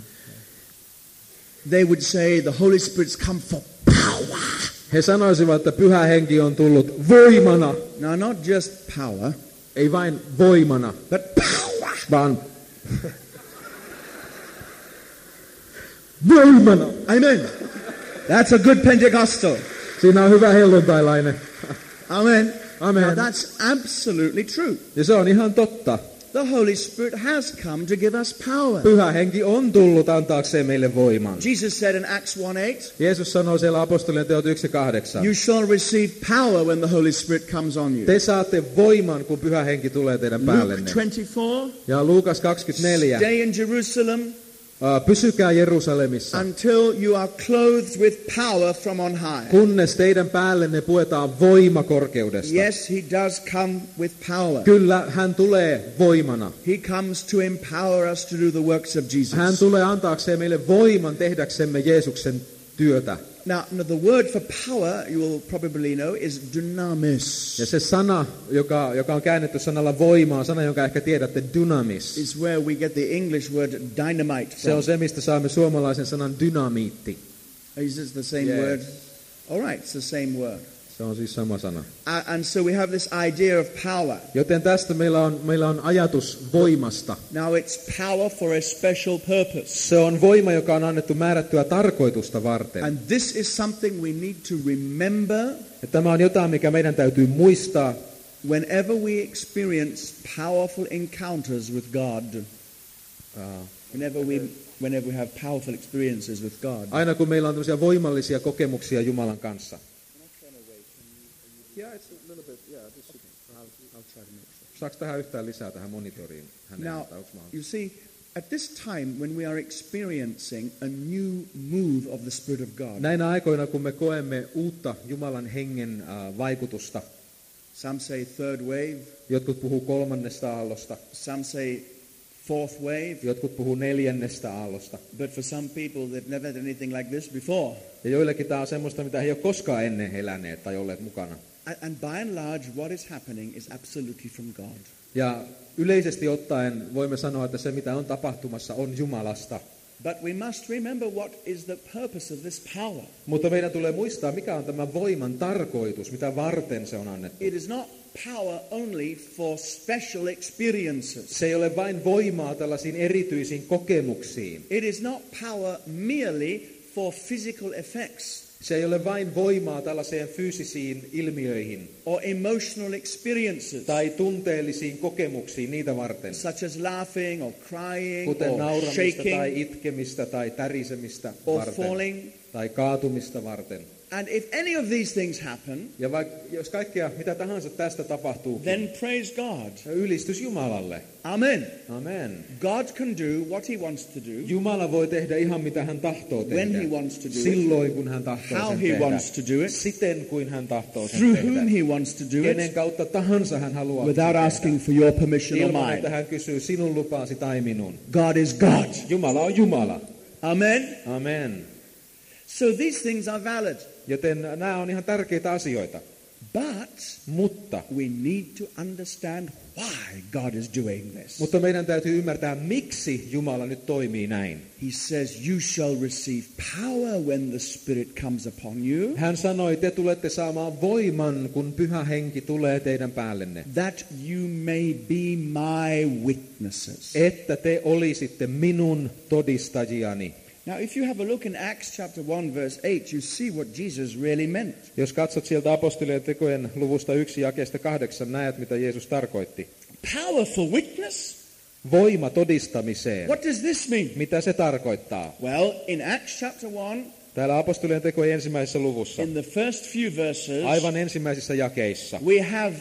B: They would say the Holy Spirit's come for power.
C: He sanoisivat, että pyhä henki on tullut voimana.
B: Now, not just power,
C: Ei vain voimana,
B: but power.
C: vaan voimana.
B: Amen. That's a good Pentecostal.
C: Siinä on hyvä helluntailainen.
B: Amen.
C: Amen.
B: Now, that's absolutely true.
C: Ja se on ihan totta.
B: The Holy Spirit has come to give us power.
C: Pyhä henki on tullut antaakseen meille voiman.
B: Jesus said in Acts one eight,
C: Jeesus sanoi siellä apostolien teot yksi kahdeksan.
B: you shall receive power when the Holy Spirit comes on you.
C: Te saatte voiman, kun pyhä henki tulee teidän
B: Luke
C: päällenne.
B: twenty-four,
C: Ja Luukas kaksikymmentäneljä.
B: stay in Jerusalem
C: Uh, pysykää Jerusalemissa,
B: until you are clothed with power from on high.
C: kunnes teidän päällenne puetaan voima korkeudesta.
B: Yes, he does come with power.
C: Kyllä, hän tulee voimana.
B: He comes to empower us to do the works of Jesus.
C: Hän tulee antaakseen meille voiman tehdäksemme Jeesuksen työtä.
B: Now, now, the word for power, you will probably know, is dynamis.
C: Ja se sana, joka, joka on käännetty sanalla voima, on sana, jonka ehkä tiedätte, dynamis.
B: Is where we get the English word dynamite
C: Se on
B: from.
C: se, mistä saamme suomalaisen sanan dynamiitti.
B: Is this the same
C: Yes.
B: word? All right, it's the same word.
C: Se on siis sama sana.
B: Uh, and so we have this idea of power.
C: Joten tästä meillä on, meillä on ajatus voimasta.
B: Now it's power for a special purpose.
C: Se on voima, joka on annettu määrättyä tarkoitusta varten.
B: And this is something we need to remember.
C: Ja tämä on jotain, mikä meidän täytyy muistaa.
B: Whenever we experience powerful encounters with God.
C: Uh,
B: whenever we whenever we have powerful experiences with God.
C: Aina kun meillä on tämmöisiä voimallisia kokemuksia Jumalan kanssa. Saako tähän yhtään lisää tähän monitoriin?
B: Now, you see, at this time when we are experiencing a new move of the Spirit of God.
C: Näinä aikoina, kun me koemme uutta Jumalan hengen uh, vaikutusta.
B: Some say third wave.
C: Jotkut puhuu kolmannesta aallosta.
B: Some say fourth wave.
C: Jotkut puhuu neljännestä aallosta.
B: But for some people they've never done anything like this before.
C: Ja joillekin tämä on semmoista, mitä he ei ole koskaan ennen eläneet tai olleet mukana.
B: And by and large what is happening is absolutely from God.
C: Ja yleisesti ottaen voimme sanoa, että se mitä on tapahtumassa on Jumalasta.
B: But we must remember what is the purpose of this power.
C: Mutta meidän tulee muistaa, mikä on tämä voiman tarkoitus, mitä varten se on annettu.
B: It is not power only for special experiences.
C: Se ei ole vain voimaa tällaisiin erityisiin kokemuksiin.
B: It is not power merely for physical effects.
C: Se ei ole vain voimaa tällaiseen fyysisiin ilmiöihin.
B: Or emotional experiences.
C: Tai tunteellisiin kokemuksiin niitä varten.
B: Such as laughing or crying
C: Kuten
B: or
C: nauramista
B: shaking
C: tai itkemistä tai tärisemistä
B: or
C: varten.
B: falling.
C: Tai kaatumista varten.
B: And if any of these things happen,
C: ja vaikka, jos kaikkea mitä tahansa tästä tapahtuu,
B: then praise God.
C: Ylistys Jumalalle.
B: Amen.
C: Amen.
B: God can do what he wants to do.
C: Jumala voi tehdä ihan mitä hän tahtoo tehdä.
B: When he wants to do
C: silloin kun hän tahtoo
B: how
C: sen
B: he
C: tehdä.
B: wants to do it.
C: Siten kuin hän tahtoo sen
B: Through
C: tehdä.
B: whom he wants to do
C: Kenen
B: it.
C: kautta tahansa hän haluaa
B: Without
C: tehdä.
B: asking for your permission or
C: Ilman,
B: mine.
C: että hän kysyy sinun lupaasi tai minun.
B: God is God.
C: Jumala on Jumala.
B: Amen.
C: Amen.
B: So these things are valid.
C: Joten nämä on ihan tärkeitä asioita.
B: But
C: Mutta
B: we need to understand why God is doing this.
C: Mutta meidän täytyy ymmärtää, miksi Jumala nyt toimii näin.
B: He says, you shall receive power when the Spirit comes upon you.
C: Hän sanoi, te tulette saamaan voiman, kun Pyhä Henki tulee teidän päällenne.
B: That you may be my witnesses.
C: Että te olisitte minun todistajiani.
B: Now, if you have a look in Acts chapter one, verse eight, you see what Jesus really meant.
C: Jos katsot sieltä apostolien tekojen luvusta yksi jakeesta kahdeksan, näet mitä Jeesus tarkoitti.
B: Powerful witness?
C: Voima todistamiseen.
B: What does this mean?
C: Mitä se tarkoittaa?
B: Well, in Acts chapter one,
C: täällä apostolien tekojen ensimmäisessä luvussa,
B: in the first few verses,
C: aivan ensimmäisissä jakeissa,
B: we have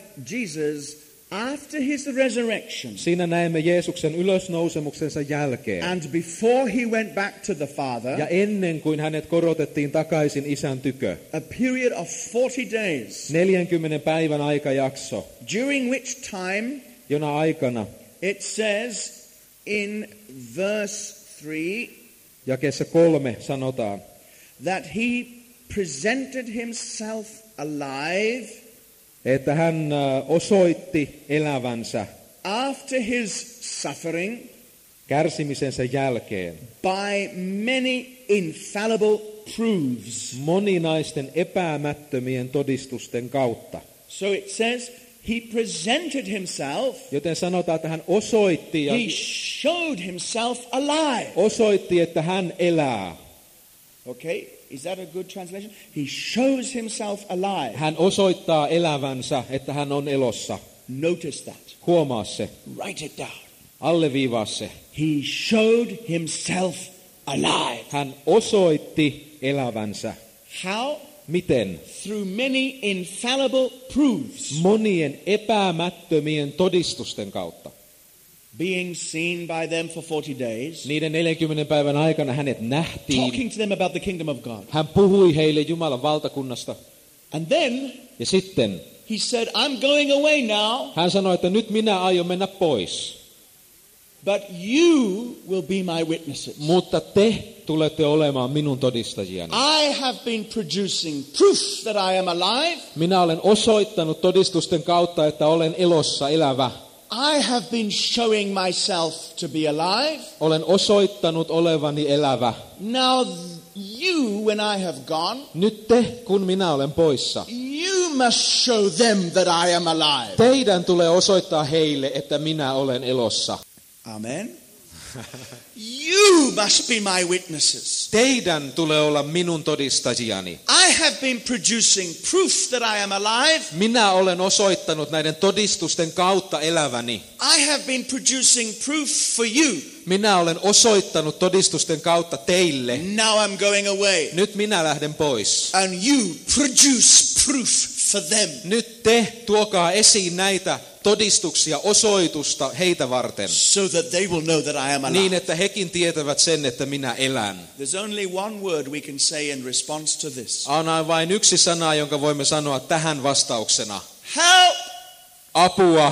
B: Jesus after his resurrection.
C: Siinä näemme Jeesuksen ylösnousemuksensa jälkeen.
B: And before he went back to the Father,
C: ja ennen kuin hänet korotettiin takaisin Isän tykö.
B: A period of forty days.
C: neljänkymmenen päivän aikajakso.
B: During which time,
C: jona aikana,
B: it says in verse three,
C: jakeessa kolme sanotaan,
B: that he presented himself alive,
C: että hän osoitti elävänsä
B: after his suffering,
C: kärsimisensä jälkeen,
B: by many infallible proofs,
C: moninaisten epäämättömien todistusten kautta.
B: So it says he presented himself,
C: joten sanotaan, että hän osoitti ja
B: he showed himself alive.
C: Osoitti, että hän elää.
B: Okay, is that a good translation? He shows himself alive.
C: Hän osoittaa elävänsä, että hän on elossa.
B: Notice that.
C: Huomaa se.
B: Write it down.
C: Alleviivaa se.
B: He showed himself alive.
C: Hän osoitti elävänsä.
B: How?
C: Miten?
B: Through many infallible proofs.
C: Monien epäämättömien todistusten kautta.
B: Being seen by them for forty days.
C: Niiden neljänkymmenen päivän aikana hänet nähtiin.
B: Talking to them about the kingdom of God.
C: Hän puhui heille Jumalan valtakunnasta.
B: And then
C: ja sitten
B: he said, I'm going away now.
C: Hän sanoi, että nyt minä aion mennä pois.
B: But you will be my witnesses.
C: Mutta te tulette olemaan minun todistajiani.
B: I have been producing proof that I am alive.
C: Minä olen osoittanut todistusten kautta, että olen elossa elävä.
B: I have been showing myself to be alive.
C: Olen osoittanut olevani elävä.
B: Now you, when I have gone,
C: nyt te, kun minä olen poissa,
B: you You must show them that I am alive.
C: Teidän tulee osoittaa heille, että minä olen elossa.
B: Amen. You must be my witnesses.
C: Teidän tulee olla minun todistajiani.
B: I have been producing proof that I am alive.
C: Minä olen osoittanut näiden todistusten kautta eläväni.
B: I have been producing proof for you.
C: Minä olen osoittanut todistusten kautta teille.
B: Now I'm going away.
C: Nyt minä lähden pois.
B: And you produce proof for them.
C: Nyt te tuokaa esiin näitä todistuksia, osoitusta heitä varten.
B: So that they will know that I am alive.
C: Niin, että hekin tietävät sen, että minä elän.
B: There's only one word we can say in response to this.
C: On vain yksi sana, jonka voimme sanoa tähän vastauksena.
B: Help!
C: Apua!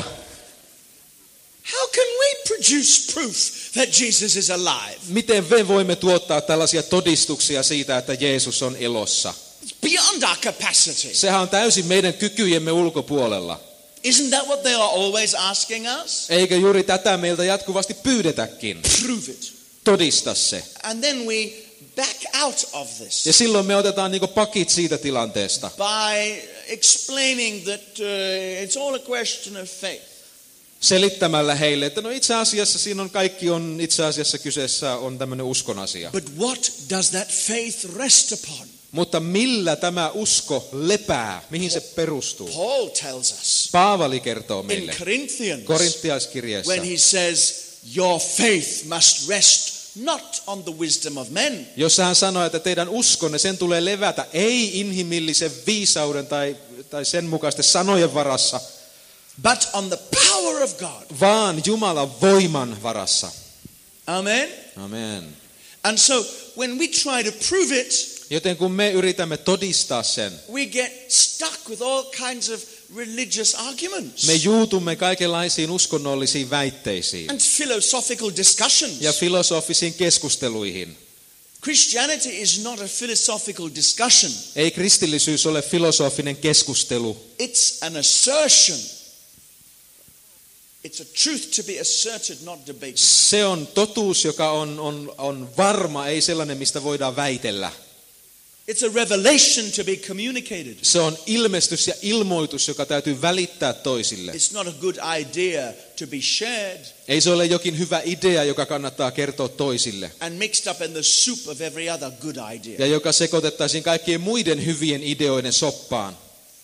B: How can we produce proof that Jesus is alive?
C: Miten me voimme tuottaa tällaisia todistuksia siitä, että Jeesus on elossa?
B: It's beyond our capacity.
C: Sehän on täysin meidän kykyjemme ulkopuolella.
B: Isn't that what they are always asking us?
C: Eikö juuri tätä meiltä jatkuvasti pyydetäkin?
B: Prove it.
C: Todista se.
B: And then we back out of this
C: Ja silloin me otetaan niinku pakit siitä tilanteesta.
B: by explaining that uh, it's all a question of faith.
C: Selittämällä heille, että no itse asiassa siinä on kaikki on itse asiassa kyseessä on tämmöinen uskon asia.
B: But what does that faith rest upon?
C: Mutta millä tämä usko lepää? Mihin se perustuu?
B: Paul tells us
C: Paavali kertoo
B: in
C: meille
B: Corinthians
C: Korinttialaiskirjeessä,
B: when he says your faith must rest not on the wisdom of men.
C: jossa hän sanoo, että teidän uskonne sen tulee levätä ei inhimillisen viisauden tai, tai sen mukaisten sanojen varassa,
B: but on the power of God.
C: vaan Jumalan voiman varassa.
B: Amen.
C: Amen.
B: And so when we try to prove it,
C: Joten kun me yritämme todistaa sen,
B: we get stuck with all kinds of religious arguments
C: me juutumme kaikenlaisiin uskonnollisiin väitteisiin
B: and philosophical discussions.
C: ja filosofisiin keskusteluihin.
B: Christianity is not a philosophical discussion.
C: Ei kristillisyys ole filosofinen keskustelu.
B: It's an assertion. It's a truth to be asserted, not debated.
C: Se on totuus, joka on, on, on varma, ei sellainen, mistä voidaan väitellä.
B: It's a revelation to be communicated.
C: Se on ilmestys ja ilmoitus, joka täytyy välittää toisille.
B: It's not a good idea to be shared
C: Ei se ole jokin hyvä idea, joka kannattaa kertoa toisille.
B: and mixed up in the soup of every other good idea.
C: Ja joka sekoitettaisiin kaikkien muiden hyvien ideoiden soppaan.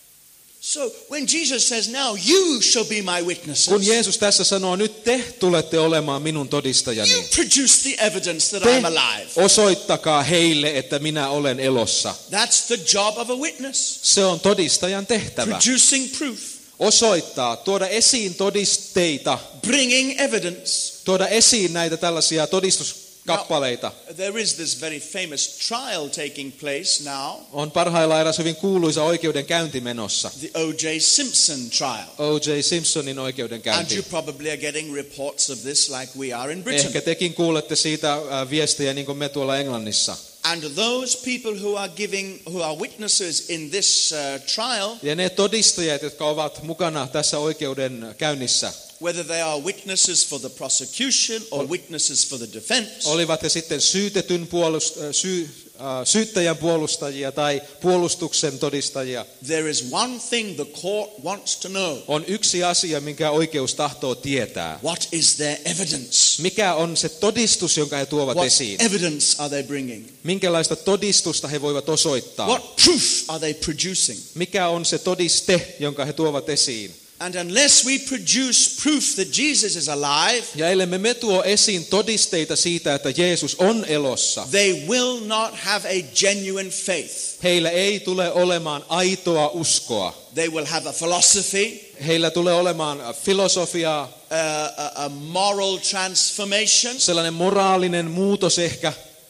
B: So when Jesus says, now you shall be my witnesses,
C: Kun Jeesus tässä sanoo, nyt te tulette olemaan minun todistajani.
B: you produce the evidence that
C: Te
B: I'm alive.
C: osoittakaa heille, että minä olen elossa.
B: That's the job of a witness.
C: Se on todistajan tehtävä.
B: Producing proof,
C: Osoittaa, tuoda esiin todisteita,
B: bringing evidence.
C: tuoda esiin näitä tällaisia todistuskappaleita.
B: There is this very famous trial taking place now,
C: On parhaillaan eräs hyvin kuuluisa oikeudenkäynti menossa.
B: the O J Simpson trial.
C: O J Simpsonin
B: And you
C: oikeudenkäynti.
B: probably are getting reports of this like we are in Britain.
C: Ehkä tekin kuulette siitä äh, viestejä niin kuin me tuolla Englannissa.
B: And those people who are giving, who are witnesses in this uh, trial,
C: Ja ne todistajat, jotka ovat mukana tässä oikeudenkäynnissä,
B: whether they are witnesses for the prosecution or witnesses for the defense,
C: olivat he sitten syytetyn puolust, äh, syy, äh, syyttäjän puolustajia tai puolustuksen todistajia.
B: there is one thing the court wants to know.
C: On yksi asia, minkä oikeus tahtoo tietää.
B: What is their evidence?
C: Mikä on se todistus, jonka he tuovat
B: What
C: esiin?
B: evidence are they bringing?
C: Minkälaista todistusta he voivat osoittaa?
B: What proof are they producing?
C: Mikä on se todiste, jonka he tuovat esiin?
B: And unless we produce proof that Jesus is alive,
C: Ja ellemme me tuo esiin todisteita siitä, että Jeesus on elossa,
B: they will not have a genuine faith.
C: heillä ei tule olemaan aitoa uskoa.
B: They will have a philosophy,
C: Heillä tulee olemaan filosofiaa,
B: a, a, a moral transformation,
C: sellainen moraalinen muutos ehkä,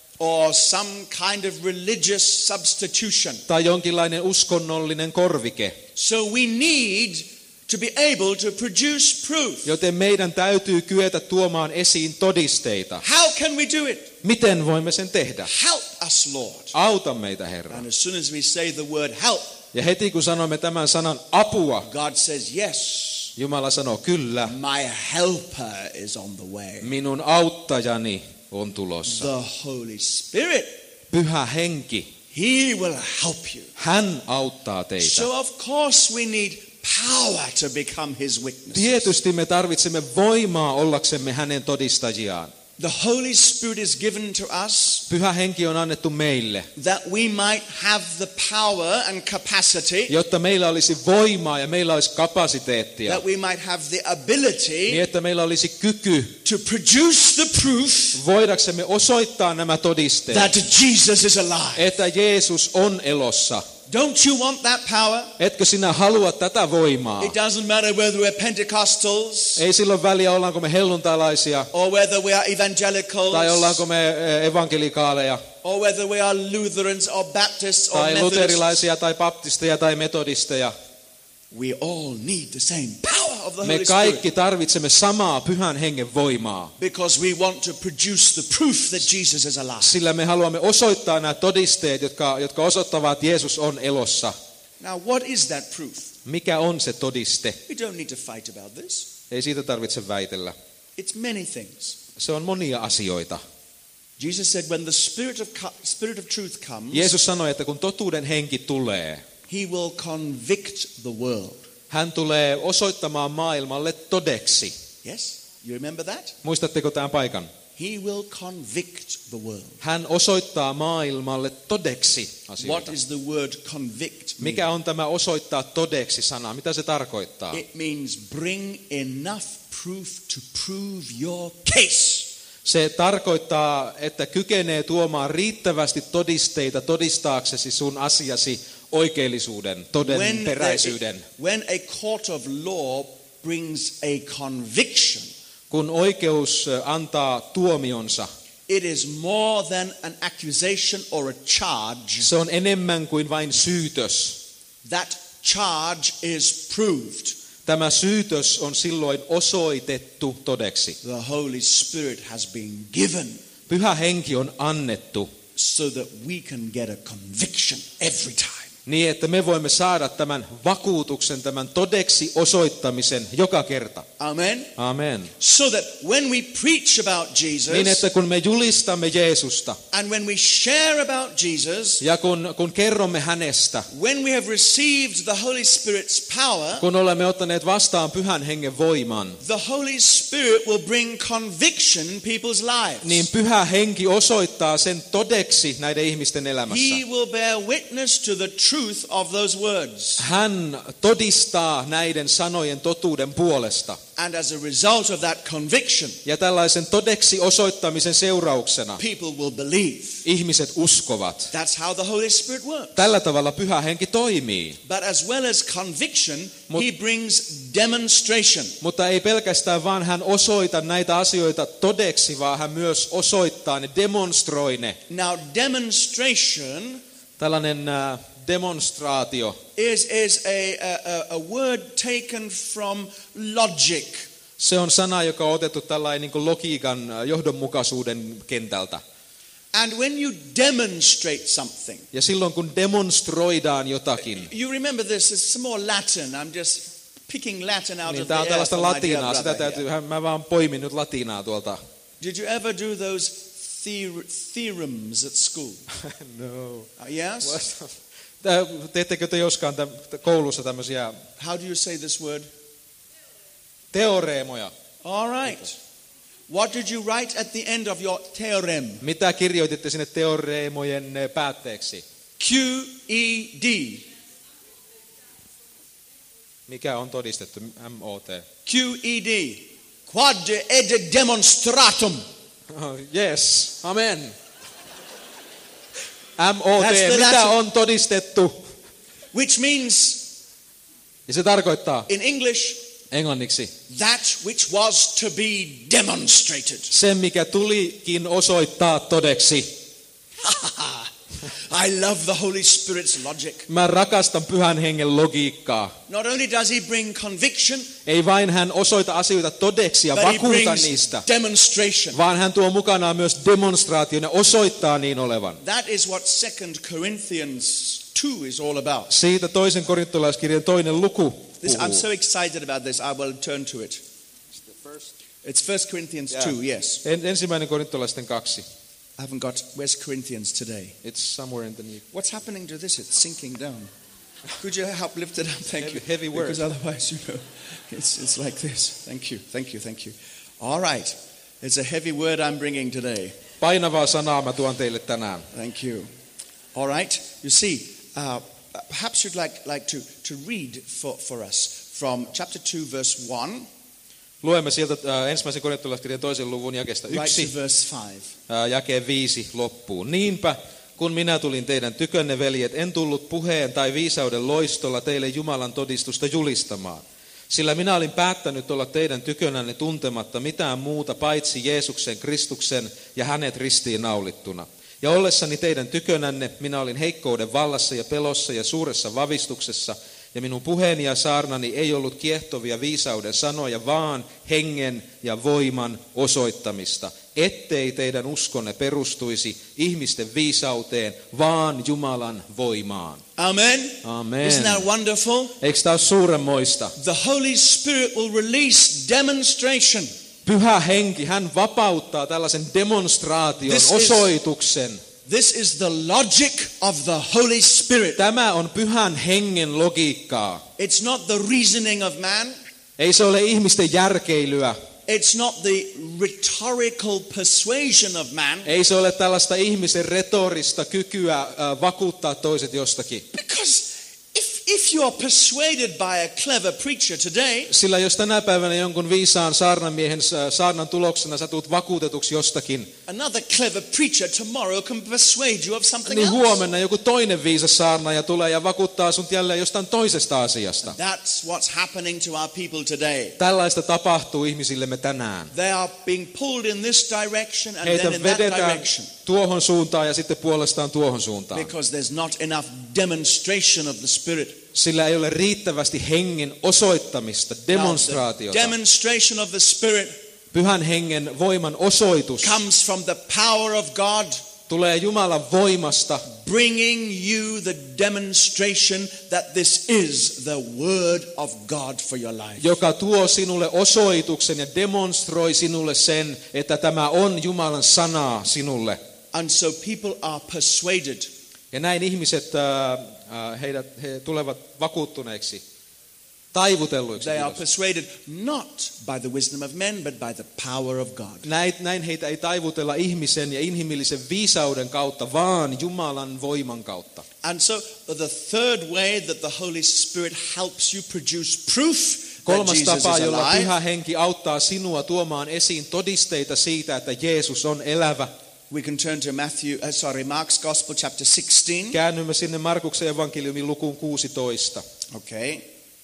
B: or some kind of religious substitution.
C: tai jonkinlainen uskonnollinen korvike.
B: So we need to be able to produce proof.
C: Joten meidän täytyy kyetä tuomaan esiin todisteita.
B: How can we do it?
C: Miten voimme sen tehdä?
B: Help us, Lord.
C: Auta meitä, Herra.
B: And as soon as we say the word help,
C: Ja heti kun sanomme tämän sanan apua,
B: God says, yes,
C: Jumala sanoo, kyllä,
B: my helper is on the way.
C: minun auttajani on tulossa.
B: The Holy Spirit,
C: Pyhä henki,
B: He will help you.
C: Hän auttaa teitä.
B: So of course we need power to become his witnesses.
C: Tietysti me tarvitsemme voimaa ollaksemme hänen todistajiaan.
B: The Holy Spirit is given to us
C: Pyhä henki on annettu meille,
B: that we might have the power and capacity,
C: jotta meillä olisi voimaa ja meillä olisi kapasiteettia.
B: that we might have the ability
C: Niin, että meillä olisi kyky
B: to produce the proof
C: voidaksemme osoittaa nämä todisteet,
B: that Jesus is alive.
C: että Jeesus on elossa.
B: Don't you want that power?
C: Etkö sinä halua tätä voimaa?
B: It doesn't matter whether we're Pentecostals
C: Ei silloin väliä, ollaanko me helluntalaisia
B: or whether we are evangelicals
C: tai ollaanko me eh, evankelikaaleja
B: or whether we are Lutherans or Baptists or
C: tai
B: Methodists.
C: luterilaisia tai baptisteja tai metodisteja.
B: We all need the same power of the
C: Me
B: Holy
C: kaikki
B: Spirit
C: tarvitsemme samaa pyhän hengen voimaa,
B: because we want to produce the proof that Jesus is alive.
C: sillä me haluamme osoittaa nämä todisteet, jotka, jotka osoittavat, että Jeesus on elossa.
B: Now, what is that proof?
C: Mikä on se todiste?
B: We don't need to fight about this.
C: Ei siitä tarvitse väitellä.
B: It's many things.
C: Se on monia asioita.
B: Jesus said, when the Spirit of, co- Spirit of truth comes,
C: Jeesus sanoi, että kun totuuden henki tulee,
B: he will convict the world.
C: hän tulee osoittamaan maailmalle todeksi.
B: Yes? You remember that?
C: Muistatteko tämän paikan?
B: He will convict the world.
C: Hän osoittaa maailmalle todeksi asioita.
B: What is the word convict mean?
C: Mikä on tämä osoittaa todeksi sana? Mitä se tarkoittaa?
B: It means bring enough proof to prove your case.
C: Se tarkoittaa, että kykenee tuomaan riittävästi todisteita todistaaksesi sun asiasi oikeellisuuden, todenperäisyyden.
B: the- when a court of law brings a conviction,
C: Kun oikeus antaa tuomionsa,
B: it is more than an accusation or a charge.
C: se on enemmän kuin vain syytös.
B: That charge is proved.
C: Tämä syytös on silloin osoitettu todeksi.
B: The Holy Spirit has been given
C: Pyhä henki on annettu
B: so that we can get a conviction every time.
C: niin, että me voimme saada tämän vakuutuksen, tämän todeksi osoittamisen joka kerta.
B: Amen.
C: Amen.
B: So that when we preach about Jesus
C: Niin, että kun me julistamme Jeesusta
B: and when we share about Jesus,
C: ja kun, kun kerromme hänestä,
B: when we have received the Holy Spirit's power,
C: kun olemme ottaneet vastaan pyhän hengen voiman,
B: the Holy Spirit will bring conviction in people's lives.
C: niin pyhä henki osoittaa sen todeksi näiden ihmisten elämässä.
B: He will bear witness to the truth of those words.
C: Hän todistaa näiden sanojen totuuden puolesta.
B: And as a result of that conviction,
C: Ja tällaisen todeksi osoittamisen seurauksena
B: people will believe.
C: ihmiset uskovat.
B: That's how the Holy Spirit works.
C: Tällä tavalla pyhä henki toimii.
B: But as well as conviction,
C: Mut-
B: he brings demonstration.
C: Mutta ei pelkästään vaan hän osoita näitä asioita todeksi, vaan hän myös osoittaa ne, demonstroi ne.
B: Now, demonstration
C: Tällainen äh, demonstraatio.
B: is, is a, a, a word taken from logic.
C: Se on sana, joka on otettu tällainen niin kuin logiikan äh, johdonmukaisuuden kentältä.
B: And when you demonstrate something,
C: Ja silloin kun demonstroidaan jotakin,
B: you remember this, it's some more Latin. I'm just picking Latin out
C: niin
B: of
C: tämä on
B: the air
C: tällaista
B: for my dear
C: latinaa. Sitä
B: brother here.
C: täytyy, mä vaan poimin nyt latinaa tuolta.
B: Did you ever do those theor- theorems at school?
C: No.
B: Uh, yes?
C: Tää- Teettekö te joskaan täm, koulussa tämmöisiä
B: How do you say this word?
C: teoreemoja?
B: All right. What did you write at the end of your theorem?
C: Mitä kirjoititte sinne teoreemojen eh, päätteeksi?
B: Q E D.
C: Mikä on todistettu? M O T.
B: Q E D. Quod ed demonstratum.
C: Oh, yes, amen. M O T,
B: That's the
C: mitä
B: Latin.
C: on todistettu?
B: Which means,
C: Ja se tarkoittaa
B: in English,
C: englanniksi
B: that which was to be demonstrated.
C: se, mikä tulikin osoittaa todeksi.
B: I love the Holy Spirit's logic.
C: Mä rakastan pyhän hengen logiikkaa.
B: Not only does he bring conviction,
C: Ei vain hän osoita asioita todeksi ja
B: but he
C: vakuuta
B: brings
C: niistä,
B: demonstration.
C: vaan hän tuo mukanaan myös demonstraation ja osoittaa niin olevan.
B: That is what Second Corinthians two is all about.
C: Siitä toisen korintolaiskirjan toinen luku
B: This, I'm
C: puhuu.
B: so excited about this, I will turn to it. It's First Corinthians
C: Yeah.
B: two, yes.
C: En, ensimmäinen korintolaisten kaksi.
B: I haven't got, where's Corinthians today?
D: It's somewhere in the new.
B: What's happening to this? It's sinking down. Could you help lift it up? Thank
D: Heavy-
B: you.
D: heavy word.
B: Because otherwise, you know, it's, it's like this. Thank you, thank you, thank you. All right. It's a heavy word I'm bringing today.
D: Painavaa sanaa mä tuon teille tänään.
B: Thank you. All right. You see, uh, perhaps you'd like, like to, to read for, for us from chapter two, verse one,
D: Luemme sieltä äh, ensimmäisen korintolaiskirjan toisen luvun jakeesta
B: right
D: yksi,
B: to verse five.
D: äh, jakeen viisi loppuun. Niinpä, kun minä tulin teidän tykönne, veljet, en tullut puheen tai viisauden loistolla teille Jumalan todistusta julistamaan. Sillä minä olin päättänyt olla teidän tykönänne tuntematta mitään muuta paitsi Jeesuksen Kristuksen ja hänet ristiin naulittuna. Ja ollessani teidän tykönänne minä olin heikkouden vallassa ja pelossa ja suuressa vavistuksessa, ja minun puheeni ja saarnani ei ollut kiehtovia viisauden sanoja, vaan hengen ja voiman osoittamista, ettei teidän uskonne perustuisi ihmisten viisauteen, vaan Jumalan voimaan.
B: Amen.
D: Amen.
B: Isn't that wonderful?
D: Eikö tämä ole suuremmoista?
B: The Holy Spirit will release demonstration.
D: Pyhä henki, hän vapauttaa tällaisen demonstraation,
B: This is-
D: osoituksen.
B: This is the logic of the Holy Spirit.
D: Tämä on pyhän hengen logiikkaa.
B: It's not the reasoning of man.
D: Ei se ole ihmisten järkeilyä.
B: It's not the rhetorical persuasion of man.
D: Ei se ole tällaista ihmisen retorista kykyä äh, vakuuttaa toiset jostakin.
B: Because if, if you are persuaded by a clever preacher today,
D: Sillä jos tänä päivänä jonkun viisaan saarnamiehen äh, saarnan tuloksena sä tulet vakuutetuksi jostakin,
B: another clever preacher tomorrow can persuade you of something
D: niin
B: else.
D: huomenna joku toinen viisas saarnaaja tulee ja vakuuttaa sut jälleen jostain toisesta asiasta.
B: That's what's happening to our people today.
D: Tällaista tapahtuu ihmisillemme tänään.
B: They are being pulled in this direction and
D: Heitä
B: then in that
D: vedetään
B: direction
D: tuohon suuntaan ja sitten puolestaan tuohon suuntaan.
B: because there's not enough demonstration of the Spirit.
D: Sillä ei ole riittävästi hengen osoittamista,
B: Now,
D: demonstraatiota.
B: the demonstration of the Spirit
D: Pyhän hengen voiman osoitus
B: comes from the power of God,
D: tulee Jumalan voimasta,
B: bringing you the demonstration that this is the word of God for your life.
D: joka tuo sinulle osoituksen ja demonstroi sinulle sen, että tämä on Jumalan sanaa sinulle.
B: And so people are persuaded.
D: Ja näin ihmiset, äh, äh, heidät, he tulevat vakuuttuneiksi, taivutelluiksi.
B: They are
D: kiitos.
B: persuaded not by the wisdom of men, but by the power of God.
D: Näin, näin heitä ei taivutella ihmisen ja inhimillisen viisauden kautta, vaan Jumalan voiman kautta.
B: And so the third way that the Holy Spirit helps you produce proof that
D: Kolmas
B: Jesus is
D: tapa, jolla
B: alive,
D: Pyhä Henki auttaa sinua tuomaan esiin todisteita siitä, että Jeesus on elävä.
B: we can turn to Matthew, uh, sorry, Mark's Gospel, chapter sixteen.
D: Käännymme sinne Markuksen evankeliumin lukuun kuusitoista.
B: Okay.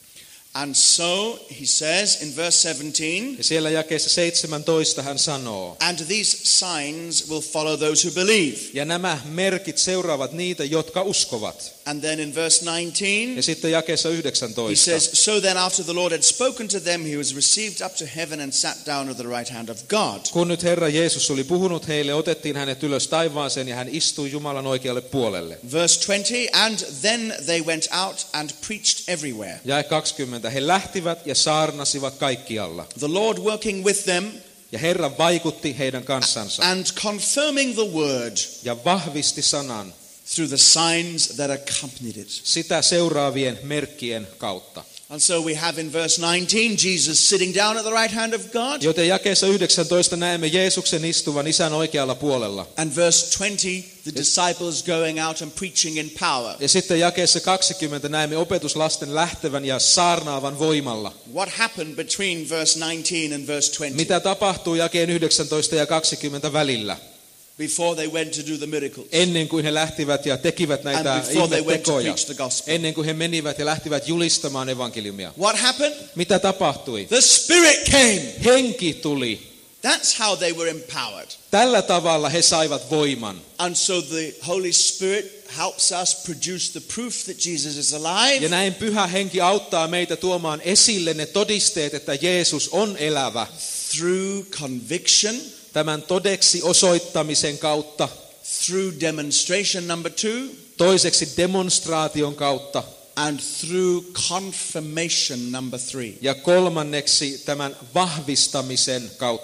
B: And so he says in verse seventeen,
D: Ja siellä jakeessa seitsemäntoista hän sanoo,
B: and these signs will follow those who believe.
D: ja nämä merkit seuraavat niitä, jotka uskovat.
B: And then in verse nineteen,
D: Ja sitten jakeessa
B: he
D: yhdeksäntoista.
B: says, so then after the Lord had spoken to them, he was received up to heaven and sat down at the right hand of God.
D: Kun nyt Herra Jeesus oli puhunut heille, otettiin hänet ylös taivaaseen ja hän istui Jumalan oikealle puolelle.
B: Verse twenty, and then they went out and preached everywhere,
D: Jae kaksikymmentä. He lähtivät ja saarnasivat kaikkialla.
B: the Lord working with them
D: Ja Herra vaikutti heidän kanssansa
B: and confirming the word
D: ja vahvisti sanan
B: through the signs that accompanied it.
D: sitä seuraavien merkkien kautta.
B: And so we have in verse nineteen, Jesus sitting down at the right hand of God.
D: Joten jakeessa yhdeksäntoista näemme Jeesuksen istuvan Isän oikealla puolella.
B: And verse twenty, the disciples going out and preaching in power.
D: Ja sitten jakeessa kaksikymmentä näemme opetuslasten lähtevän ja saarnaavan voimalla.
B: What happened between verse nineteen and verse twenty?
D: Mitä tapahtuu jakeen yhdeksäntoista ja kaksikymmentä välillä?
B: Before they went to do the miracles.
D: Ennen kuin he lähtivät ja tekivät näitä
B: And before they went to
D: ihmettekoja.
B: preach the gospel.
D: Ennen kuin he menivät ja lähtivät julistamaan evankeliumia.
B: What happened?
D: Mitä tapahtui?
B: The Spirit came.
D: Henki tuli.
B: That's how they were empowered.
D: Tällä tavalla he saivat voiman.
B: And so the Holy Spirit helps us produce the proof that Jesus is alive.
D: Ja näin Pyhä Henki auttaa meitä tuomaan esille ne todisteet, että Jeesus on elävä.
B: Through conviction,
D: Tämän todeksi osoittamisen kautta.
B: through demonstration number two,
D: Toiseksi demonstraation kautta.
B: and through confirmation number three.
D: Ja kolmanneksi tämän vahvistamisen kautta.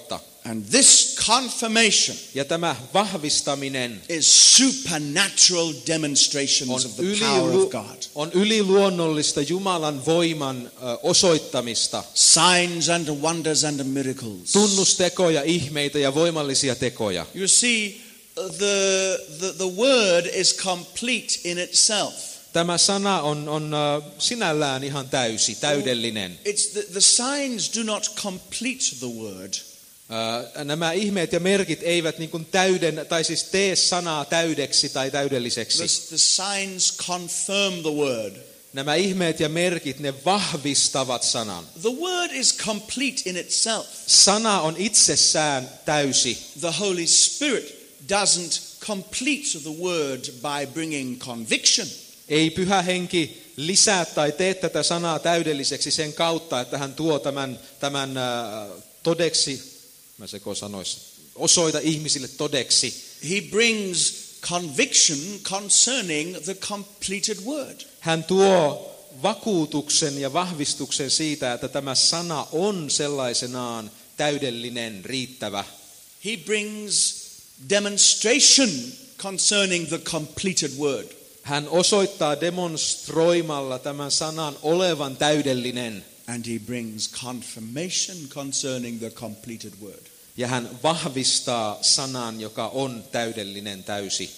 B: And this confirmation
D: Ja tämä vahvistaminen
B: is supernatural demonstrations
D: on,
B: of the
D: yli,
B: power of God.
D: on yliluonnollista Jumalan voiman ö, osoittamista.
B: Signs and wonders and miracles.
D: Tunnustekoja, ihmeitä ja voimallisia tekoja.
B: You see, the, the, the word is complete in itself.
D: Tämä sana on, on ö, sinällään ihan täysi, täydellinen.
B: It's the, the signs do not complete the word.
D: Ö, Nämä ihmeet ja merkit eivät niin kuin täyden, tai siis tee sanaa täydeksi tai täydelliseksi.
B: The, the signs confirm the word.
D: Nämä ihmeet ja merkit, ne vahvistavat sanan.
B: The word is complete in itself.
D: Sana on itsessään täysi.
B: The Holy Spirit doesn't complete the word by bringing conviction.
D: Ei Pyhä Henki lisää tai tee tätä sanaa täydelliseksi sen kautta, että hän tuo tämän, tämän äh, todeksi, mä seko sanois, osoita ihmisille todeksi.
B: He brings conviction concerning the completed word.
D: Hän tuo vakuutuksen ja vahvistuksen siitä, että tämä sana on sellaisenaan täydellinen, riittävä.
B: He brings demonstration concerning the completed word.
D: Hän osoittaa demonstroimalla tämän sanan olevan täydellinen.
B: And he brings confirmation concerning the completed word.
D: Ja hän vahvistaa sanan, joka on täydellinen, täysi.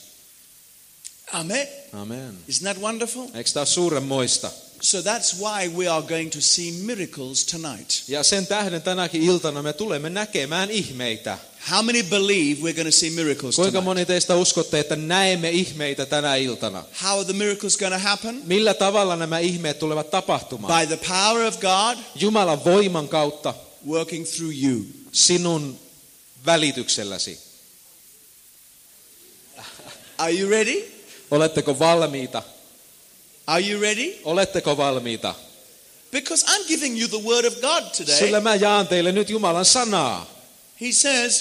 B: Amen.
D: Amen.
B: Isn't that wonderful?
D: Eikö tämä ole suurenmoista?
B: So that's why we are going to see miracles tonight.
D: Ja sen tähden tänäkin iltana me tulemme näkemään ihmeitä.
B: How many believe we're going to see miracles
D: Kuinka
B: tonight?
D: moni teistä uskotte, että näemme ihmeitä tänä iltana?
B: How are the miracles going to happen?
D: Millä tavalla nämä ihmeet tulevat tapahtumaan?
B: By the power of God
D: Jumalan voiman kautta,
B: working through you.
D: sinun välitykselläsi.
B: Are you ready?
D: Oletteko valmiita?
B: Are you ready?
D: Oletteko valmiita?
B: Because I'm giving you the word of God today.
D: Sillä mä jaan teille nyt Jumalan sanaa.
B: He says,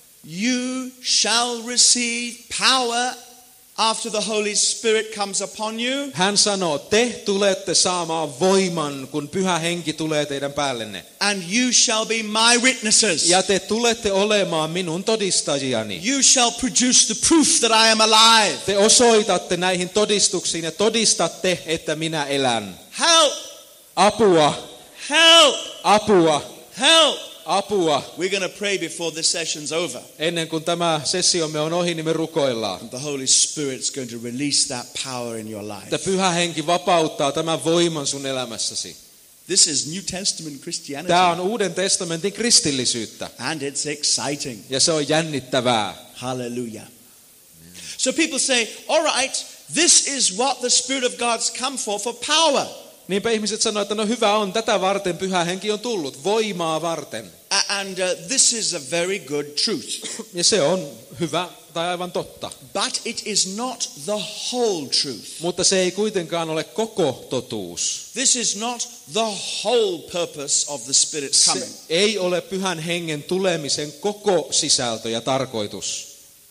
B: you shall receive power after the Holy Spirit comes upon you.
D: Hän sanoo, te tulette saamaan voiman, kun Pyhä Henki tulee teidän päällenne.
B: And you shall be my witnesses.
D: Ja te tulette olemaan minun todistajiani.
B: You shall produce the proof that I am alive.
D: Te osoitatte näihin todistuksiin ja todistatte, että minä elän.
B: Help!
D: Apua,
B: Help!
D: apua,
B: Help!
D: apua.
B: We're going to pray before this session's over.
D: Ennen kuin tämä sessiomme on ohi, niin me rukoillaan.
B: And the Holy Spirit's going to release that power in your life.
D: Että Pyhä Henki vapauttaa tämän voiman sun elämässäsi.
B: This is New Testament Christianity.
D: Tämä on Uuden testamentin kristillisyyttä.
B: And it's exciting.
D: Ja se on jännittävää.
B: Hallelujah. So people say, all right, this is what the Spirit of God's come for, for power.
D: Niinpä ihmiset sanoo, että no hyvä on, tätä varten Pyhä Henki on tullut, voimaa varten.
B: And uh, this is a very good truth.
D: Ja se on hyvä tai aivan totta.
B: But it is not the whole truth.
D: Mutta se ei kuitenkaan ole koko totuus.
B: This is not the whole purpose of the Spirit's coming.
D: Se ei ole Pyhän Hengen tulemisen koko sisältö ja tarkoitus.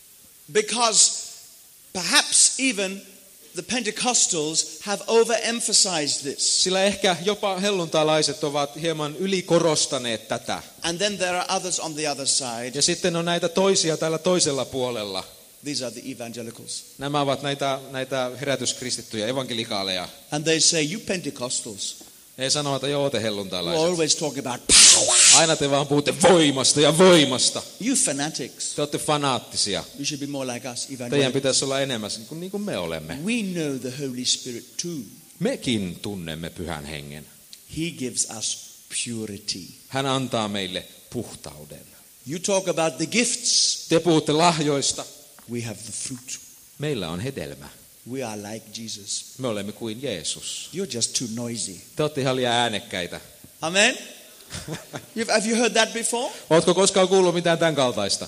B: Because perhaps even the Pentecostals have overemphasized this.
D: Sillä ehkä jopa helluntalaiset ovat hieman ylikorostaneet tätä.
B: And then there are others on the other side.
D: Ja sitten on näitä toisia täällä toisella puolella.
B: These are the evangelicals.
D: Nämä ovat näitä, näitä herätyskristittyjä, evankelikaaleja.
B: And they say, you Pentecostals,
D: He sanoo, että joo, te
B: you
D: helluntalaiset.
B: always talk about power.
D: Aina te vaan puhutte voimasta ja voimasta.
B: You fanatics,
D: Te olette fanaattisia.
B: you should be more like us,
D: Teidän
B: evangelicals.
D: pitäisi olla enemmän niin kuin, niin kuin me olemme.
B: We know the Holy Spirit too.
D: Mekin tunnemme Pyhän Hengen.
B: He gives us purity.
D: Hän antaa meille puhtauden.
B: You talk about the gifts.
D: Te puhutte lahjoista.
B: We have the fruit.
D: Meillä on hedelmä.
B: We are like Jesus.
D: Me olemme kuin Jeesus.
B: You're just too noisy.
D: Te olette ihan liian äänekkäitä.
B: Amen? You've, have you heard that before?
D: Oletko koskaan kuullut mitään tämän kaltaista?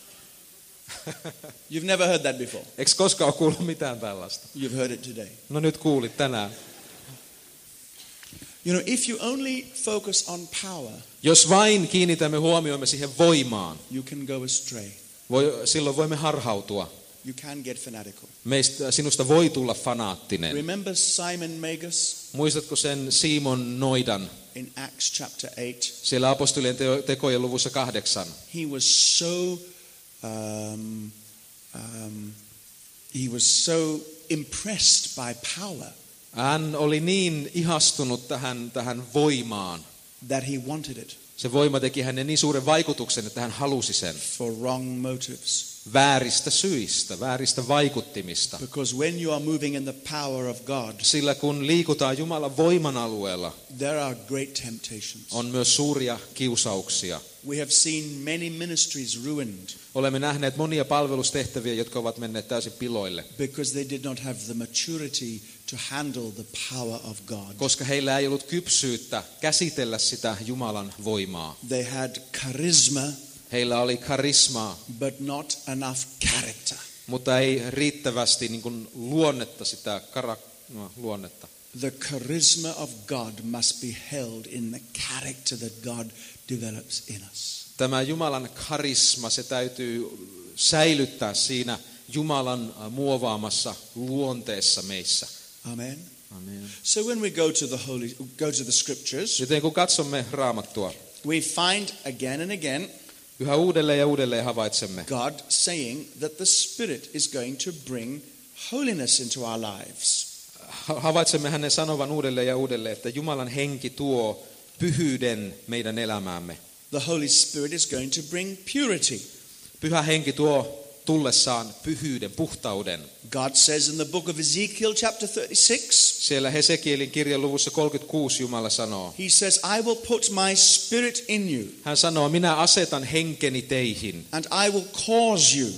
B: You've never heard that before.
D: Eikö koskaan ole kuullut mitään tällaista?
B: You've heard it today.
D: No nyt kuulit tänään.
B: You know, if you only focus on power,
D: Jos vain kiinnitämme huomioimme siihen voimaan,
B: you can go astray.
D: voi, silloin voimme harhautua.
B: you can get fanatical.
D: Meistä, sinusta voi tulla fanaattinen.
B: Remember Simon Magus
D: Muistatko sen Simon Noidan?
B: in Acts chapter eight?
D: Siellä apostolien teo- tekojen luvussa kahdeksan.
B: He was so, um, um, he was so impressed by power
D: Hän oli niin ihastunut tähän, tähän voimaan.
B: that he wanted it
D: Se voima teki hänen niin suuren vaikutuksen, että hän halusi sen.
B: for wrong motives.
D: Vääristä syistä, vääristä vaikuttimista.
B: Because when you are moving in the power of God,
D: Sillä kun liikutaan Jumalan voiman alueella,
B: there are great temptations.
D: on myös suuria kiusauksia.
B: We have seen many ministries ruined
D: Olemme nähneet monia palvelustehtäviä, jotka ovat menneet täysin piloille,
B: because they did not have the maturity to handle the power of God.
D: koska heillä ei ollut kypsyyttä käsitellä sitä Jumalan voimaa.
B: They had charisma,
D: Heillä oli karismaa,
B: but not enough character.
D: mutta ei riittävästi niin kuin luonnetta, sitä kara, no, luonnetta.
B: The charisma of God must be held in the character that God develops in us.
D: Tämä Jumalan karisma, se täytyy säilyttää siinä Jumalan muovaamassa luonteessa meissä.
B: Amen.
D: Amen.
B: So when we go to the holy, go to the scriptures,
D: Joten kun katsomme Raamattua,
B: we find again and again
D: yhä uudelleen ja uudelleen havaitsemme,
B: God saying that the Spirit is going to bring holiness into our lives.
D: havaitsemme hänen sanovan uudelleen ja uudelleen, että Jumalan henki tuo pyhyyden meidän elämäämme.
B: The Holy Spirit is going to bring purity.
D: Pyhä henki tuo tullessaan pyhyyden, puhtauden.
B: God says in the book of Ezekiel chapter thirty-six,
D: Siellä Hesekielin kirjan luvussa kolmekymmentäkuusi Jumala sanoo,
B: he says, I will put my spirit in you,
D: hän sanoo, minä asetan henkeni teihin
B: and I will cause you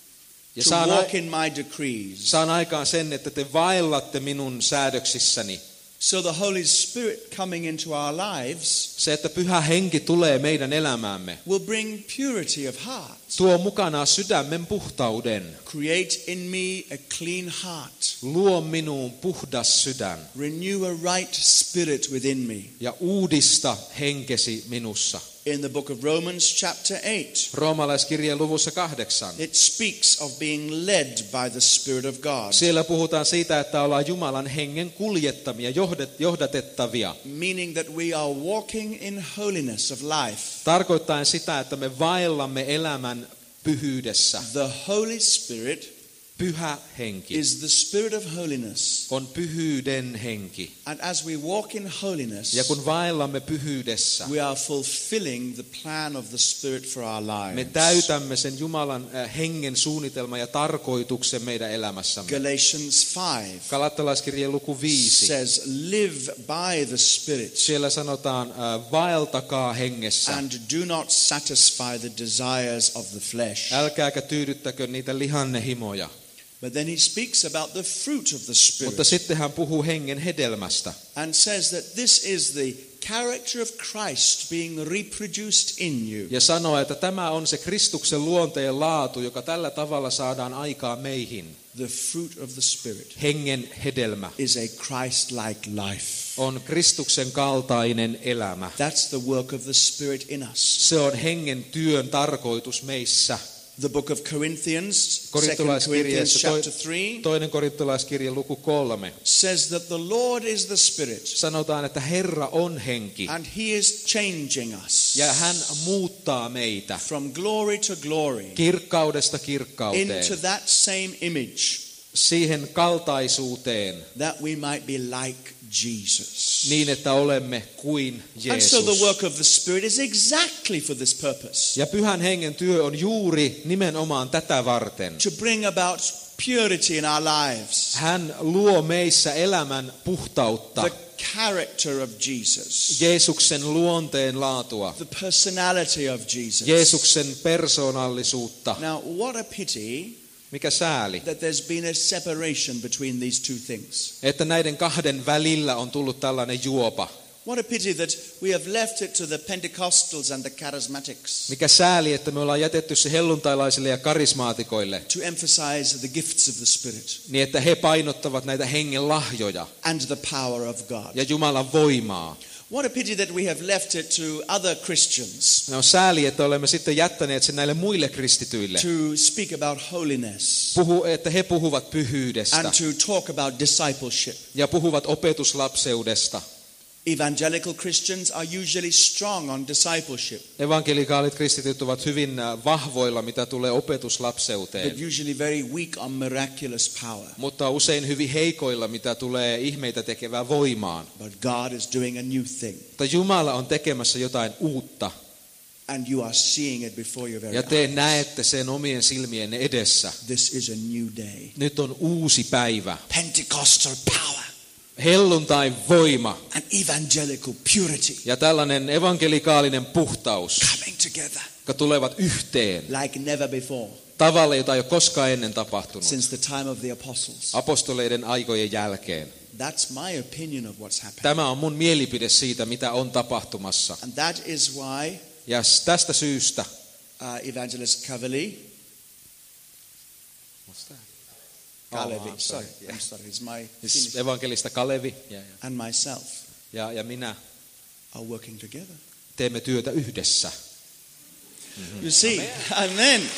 D: ja
B: to
D: saan,
B: walk
D: a-
B: in my decrees.
D: saan aikaan sen, että te vaellatte minun säädöksissäni.
B: So the Holy Spirit coming into our lives
D: Se, että pyhä henki tulee meidän elämäämme,
B: will bring purity of heart.
D: tuo mukanaan sydämen puhtauden.
B: Create in me a clean heart.
D: Luo minuun puhdas sydän
B: Renew a right spirit within me.
D: ja uudista henkesi minussa.
B: In the book of Romans chapter eight,
D: Roomalaiskirjan luvussa kahdeksan.
B: it speaks of being led by the Spirit of God,
D: Siellä puhutaan siitä, että ollaan Jumalan hengen kuljettamia, johdet- johdatettavia.
B: meaning that we are walking in holiness of life.
D: Tarkoittaen sitä, että me vaellamme elämän pyhyydessä.
B: The Holy Spirit
D: Pyhä henki
B: is the Spirit of holiness.
D: on pyhyyden henki.
B: And as we walk in holiness,
D: Ja kun vaellamme pyhyydessä,
B: we are fulfilling the plan of the Spirit for our
D: me
B: lives.
D: täytämme sen Jumalan äh, hengen suunnitelman ja tarkoituksen meidän elämässämme.
B: Galatians five
D: Galattalaiskirjan luku viisi.
B: says, live by the Spirit
D: Siellä sanotaan, äh, vaeltakaa hengessä.
B: and do not satisfy the desires of the flesh.
D: Älkääkä tyydyttäkö niitä lihanne himoja.
B: But then he speaks about the fruit of the Spirit
D: Mutta sitten hän puhuu hengen hedelmästä.
B: and says that this is the character of Christ being reproduced in you.
D: Ja sanoo, että tämä on se Kristuksen luonteen laatu, joka tällä tavalla saadaan aikaan meihin.
B: The fruit of the Spirit
D: Hengen hedelmä
B: is a Christ-like life.
D: on Kristuksen kaltainen elämä.
B: That's the work of the Spirit in us.
D: Se on hengen työn tarkoitus meissä.
B: The book of Corinthians, Second Corinthians
D: Korintolaiskirjeessä
B: chapter three,
D: toinen korintolaiskirja luku kolme.
B: says that the Lord is the Spirit
D: Sanotaan, että Herra on henki
B: and he is changing us
D: ja hän muuttaa meitä
B: from glory to glory
D: kirkkaudesta
B: into
D: kirkkauteen,
B: that same image
D: siihen kaltaisuuteen,
B: that we might be like Jesus.
D: niin että olemme kuin
B: And so the
D: Jeesus.
B: work of the Spirit is exactly for this purpose,
D: Ja pyhän hengen työ on juuri nimenomaan tätä varten.
B: to bring about purity in our lives,
D: Hän luo meissä elämän puhtautta,
B: the character of Jesus,
D: Jeesuksen luonteen laatua,
B: the personality of Jesus.
D: Jeesuksen persoonallisuutta.
B: Now, what a pity
D: Mikä sääli,
B: that there's been a separation between these two things.
D: että näiden kahden välillä on tullut tällainen juopa.
B: What a pity that we have left it to the Pentecostals and the charismatics
D: Mikä sääli, että me ollaan jätetty se helluntailaisille ja karismaatikoille,
B: to emphasize the gifts of the Spirit
D: niin että he painottavat näitä hengen lahjoja
B: and the power of God.
D: ja Jumalan voimaa.
B: What a pity that we have left it to other Christians
D: No sääli, että olemme sitten jättäneet sen näille muille kristityille.
B: to speak about holiness
D: Puhu, että he puhuvat pyhyydestä
B: and to talk about discipleship.
D: ja puhuvat opetuslapseudesta.
B: Evangelical Christians are usually strong on discipleship,
D: Evankelikaalit kristityt ovat hyvin vahvoilla, mitä tulee opetuslapseuteen,
B: but usually very weak on miraculous power.
D: mutta usein hyvin heikoilla, mitä tulee ihmeitä tekevään voimaan.
B: But God is doing a new thing,
D: Mutta Jumala on tekemässä jotain uutta,
B: and you are seeing it before your very
D: ja te
B: eyes.
D: näette sen omien silmienne edessä.
B: This is a new day.
D: Nyt on uusi päivä.
B: Pentecostal power
D: Helluntain voima
B: and evangelical purity
D: ja tällainen evankelikaalinen puhtaus,
B: coming together
D: jotka tulevat yhteen
B: like never before
D: tavalla, jota ei ole koskaan ennen tapahtunut
B: since the time of the apostles.
D: apostoleiden aikojen jälkeen.
B: That's my opinion of what's happening.
D: Tämä on mun mielipide siitä, mitä on tapahtumassa.
B: And that is why
D: Ja tästä syystä
B: uh, Evangelist Kavali, Kalevi,
D: Oh, I'm
B: sorry,
D: sorry, yeah.
B: I'm sorry, it's my
D: Siis
B: Finnish,
D: evankelista Kalevi ja, ja,
B: and myself
D: ja, ja minä
B: are working together.
D: teemme työtä yhdessä.
B: You see, amen.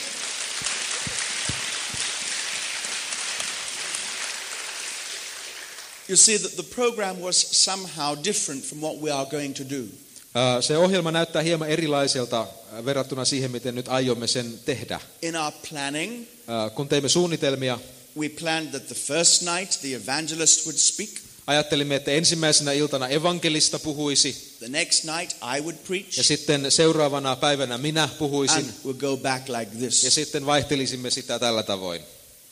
B: You see that the program was somehow different from what we are going to do.
D: Ää, Se ohjelma näyttää hieman erilaiselta verrattuna siihen, miten nyt aiomme sen tehdä.
B: In our planning,
D: Ää, Kun teimme suunnitelmia,
B: we planned that the first night the evangelist would speak,
D: ajattelimme, että ensimmäisenä iltana evankelista puhuisi,
B: the next night I would
D: ja
B: preach,
D: sitten seuraavana päivänä minä
B: and
D: puhuisin,
B: we'll go back like
D: ja
B: this.
D: sitten vaihtelisimme sitä tällä tavoin.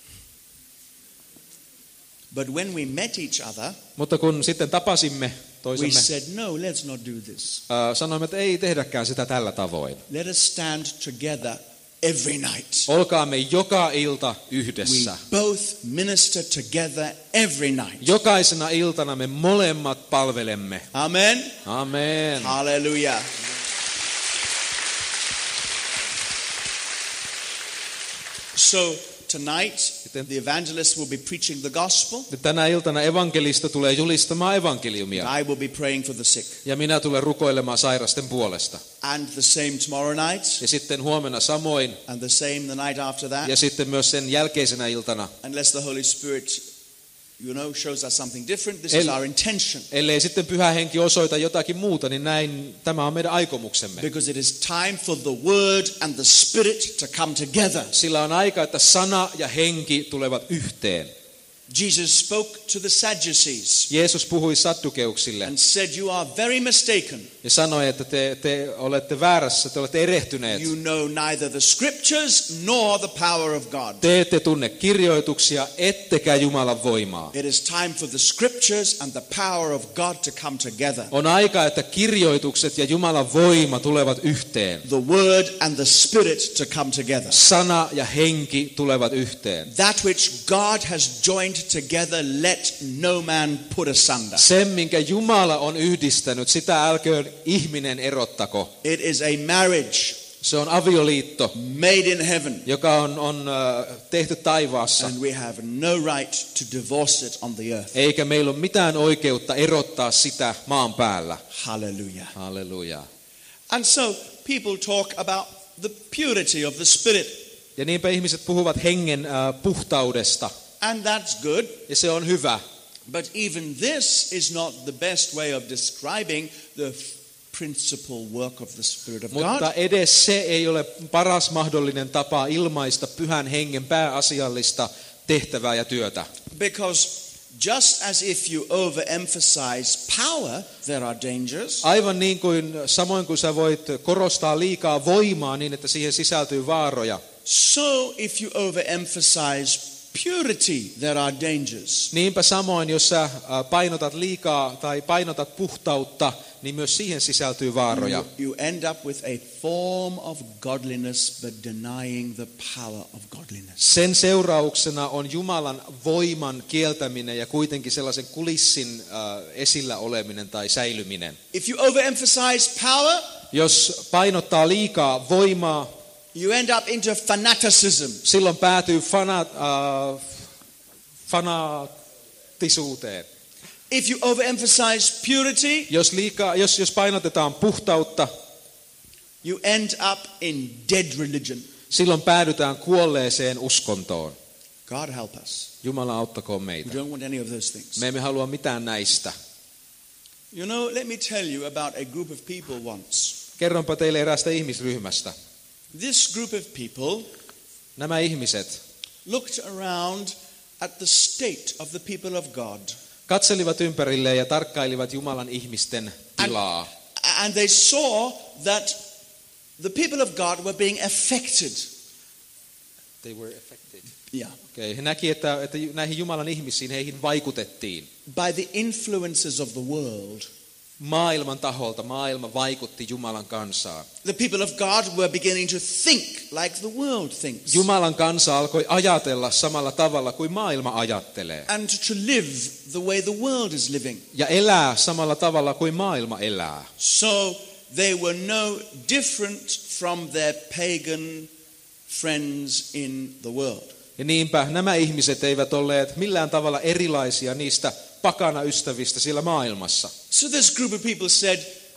B: But when we met each other,
D: Mutta kun sitten tapasimme
B: we
D: toisemme,
B: said, no, let's not do this.
D: ää, sanoimme, että ei tehdäkään sitä tällä tavoin.
B: Let us stand together every night.
D: Olkaamme joka ilta
B: We
D: yhdessä.
B: both minister together every night.
D: Jokaisena iltana me molemmat palvelemme.
B: Amen.
D: Amen.
B: Hallelujah. So tonight, the evangelist will be preaching the gospel.
D: Tänä iltana evankelista tulee julistamaan evankeliumia.
B: I will be praying for the sick.
D: Ja minä tulen rukoilemaan sairasten puolesta.
B: And the same tomorrow night.
D: Ja sitten huomenna samoin.
B: And the same the night after that.
D: Ja sitten myös sen jälkeisenä iltana.
B: Unless the Holy Spirit, you know, shows us something different. This
D: El-
B: is our intention.
D: Ellei sitten Pyhä Henki osoita jotakin muuta, niin näin tämä on meidän aikomuksemme.
B: Because it is time for the word and the spirit to come together.
D: Sillä on aika, että sana ja henki tulevat yhteen.
B: Jesus spoke to the Sadducees
D: Jeesus puhui saddukeuksille
B: and said, you are very mistaken.
D: ja sanoi, että te, te olette väärässä, te olette erehtyneet.
B: You know neither the scriptures nor the power of God.
D: Te ette tunne kirjoituksia, ettekä Jumalan voimaa.
B: It is time for the scriptures and the power of God to come together.
D: On aika, että kirjoitukset ja Jumalan voima tulevat yhteen.
B: The word and the spirit to come together.
D: Sana ja henki tulevat yhteen.
B: That which God has joined together, let no man put asunder.
D: Sen, minkä Jumala on yhdistänyt, sitä älköön ihminen erottako.
B: It is a marriage
D: Se on avioliitto,
B: made in heaven,
D: joka on, on äh, tehty taivaassa.
B: and we have no right to divorce it on the earth.
D: Eikä meillä ole mitään oikeutta erottaa sitä maan päällä.
B: Hallelujah.
D: Halleluja.
B: And so people talk about the purity of the spirit,
D: Ja niinpä ihmiset puhuvat hengen äh, puhtaudesta.
B: and that's good.
D: Ja se on hyvä.
B: But even this is not the best way of describing the principal work of the Spirit of
D: Mutta
B: God.
D: edes se ei ole paras mahdollinen tapa ilmaista pyhän hengen pääasiallista tehtävää ja työtä.
B: Because just as if you overemphasize power, there are dangers.
D: Aivan niin kuin samoin kuin sä voit korostaa liikaa voimaa niin, että siihen sisältyy vaaroja.
B: So if you overemphasize purity, there are dangers.
D: Niinpä samoin, jos sä painotat liikaa tai painotat puhtautta, niin myös siihen sisältyy vaaroja.
B: You, you end up with a form of godliness but denying the power of godliness.
D: Sen seurauksena on Jumalan voiman kieltäminen ja kuitenkin sellaisen kulissin äh, esillä oleminen tai säilyminen.
B: If you overemphasize power,
D: Jos painottaa liikaa voimaa,
B: you end up into fanaticism.
D: silloin päätyy fana, äh, fanaattisuuteen.
B: If you overemphasize purity,
D: Jos, liikaa, jos, jos painotetaan puhtautta,
B: you end up in dead religion.
D: silloin päädytään kuolleeseen uskontoon.
B: God help us.
D: Jumala auttakoon
B: We
D: meitä.
B: don't want any of those things.
D: Me emme halua mitään näistä.
B: You know, let me tell you about a group of people once.
D: Kerronpa teille eräästä ihmisryhmästä.
B: This group of people
D: Nämä ihmiset
B: looked around at the state of the people of God.
D: katselivat ympärilleen ja tarkkailivat Jumalan ihmisten tilaa.
B: And they saw that the people of God were being affected.
D: They were affected.
B: Yeah.
D: Okay. He näki, että, että näihin Jumalan ihmisiin heihin vaikutettiin.
B: By the influences of the world.
D: Maailman taholta maailma vaikutti Jumalan kansaan.
B: The people of God were beginning to think like the world thinks.
D: Jumalan kansa alkoi ajatella samalla tavalla kuin maailma ajattelee.
B: And to live the way the world is living.
D: Ja elää samalla tavalla kuin maailma elää.
B: So they were no different from their pagan friends in the world.
D: Ja niinpä nämä ihmiset eivät olleet millään tavalla erilaisia niistä pakana ystävistä siellä maailmassa.
B: So this group of people said,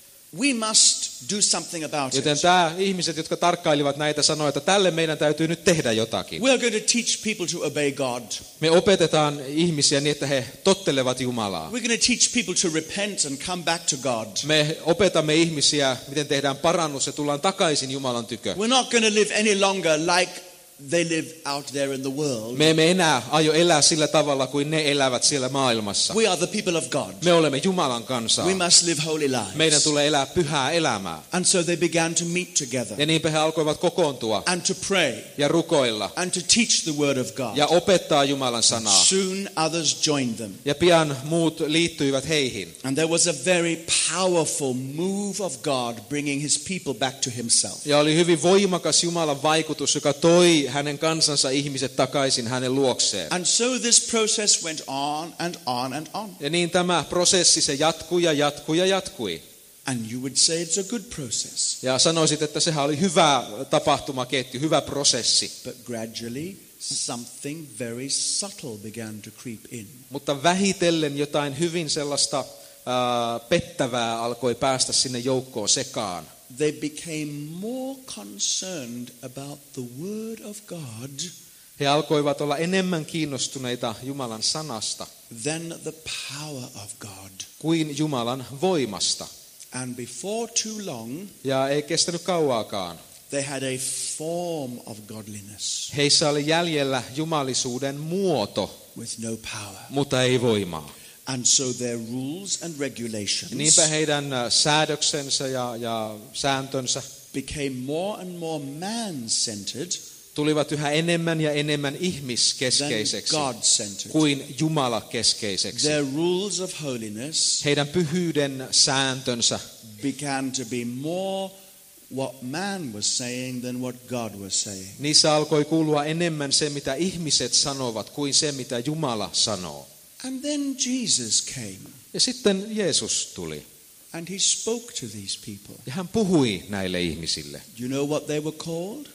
B: we must do something about
D: Joten
B: it.
D: tämä ihmiset, jotka tarkkailivat näitä, sanoi, että tälle meidän täytyy nyt tehdä jotakin.
B: We are going to teach people to obey God.
D: Me opetetaan ihmisiä niin, että he tottelevat Jumalaa.
B: We're going to teach people to repent and come back to God.
D: Me opetamme ihmisiä, miten tehdään parannus ja tullaan takaisin Jumalan tykö.
B: We're not going to live any longer like they live out there in the world.
D: Me emme enää aio elää sillä tavalla kuin ne elävät siellä maailmassa.
B: We are the people of God.
D: Me olemme Jumalan kansaa.
B: We must live holy lives.
D: Meidän tulee elää pyhää elämää.
B: And so they began to meet together
D: Ja niinpä he alkoivat kokoontua
B: and to pray
D: ja rukoilla
B: and to teach the word of God.
D: ja opettaa Jumalan sanaa.
B: Soon others joined them.
D: Ja pian muut liittyivät heihin.
B: And there was a very powerful move of God bringing his people back to himself.
D: Ja oli hyvin voimakas Jumalan vaikutus, joka toi hänen kansansa ihmiset takaisin hänen luokseen.
B: And so this process went on and on and on.
D: Ja niin tämä prosessi se jatkui ja jatkui ja jatkui.
B: And you would say it's a good process.
D: Ja sanoisit, että sehän oli hyvä tapahtumaketju, hyvä prosessi.
B: But gradually something very subtle began to creep in.
D: Mutta vähitellen jotain hyvin sellaista äh, pettävää alkoi päästä sinne joukkoon sekaan.
B: They became more concerned about the word of God
D: He alkoivat olla enemmän kiinnostuneita Jumalan sanasta
B: than the power of God.
D: kuin Jumalan voimasta.
B: And before too long,
D: Ja ei kestänyt kauaakaan.
B: they had a form of godliness
D: Heissä oli jäljellä jumalisuuden muoto,
B: with no power.
D: mutta ei voimaa.
B: And so their rules and
D: Ja
B: regulations
D: niinpä heidän äh, säädöksensä ja, ja sääntönsä
B: became more and more man-centered
D: tulivat yhä enemmän ja enemmän
B: than
D: ihmiskeskeiseksi
B: God-centered.
D: kuin Jumala-keskeiseksi.
B: Their rules of holiness
D: Heidän pyhyyden sääntönsä
B: began to be more what man was saying than what God was saying.
D: niissä alkoi kuulua enemmän se, mitä ihmiset sanovat, kuin se, mitä Jumala sanoo.
B: And then Jesus came
D: Ja sitten Jeesus tuli
B: and he spoke to these people.
D: ja hän puhui näille ihmisille.
B: Do you know what they were called?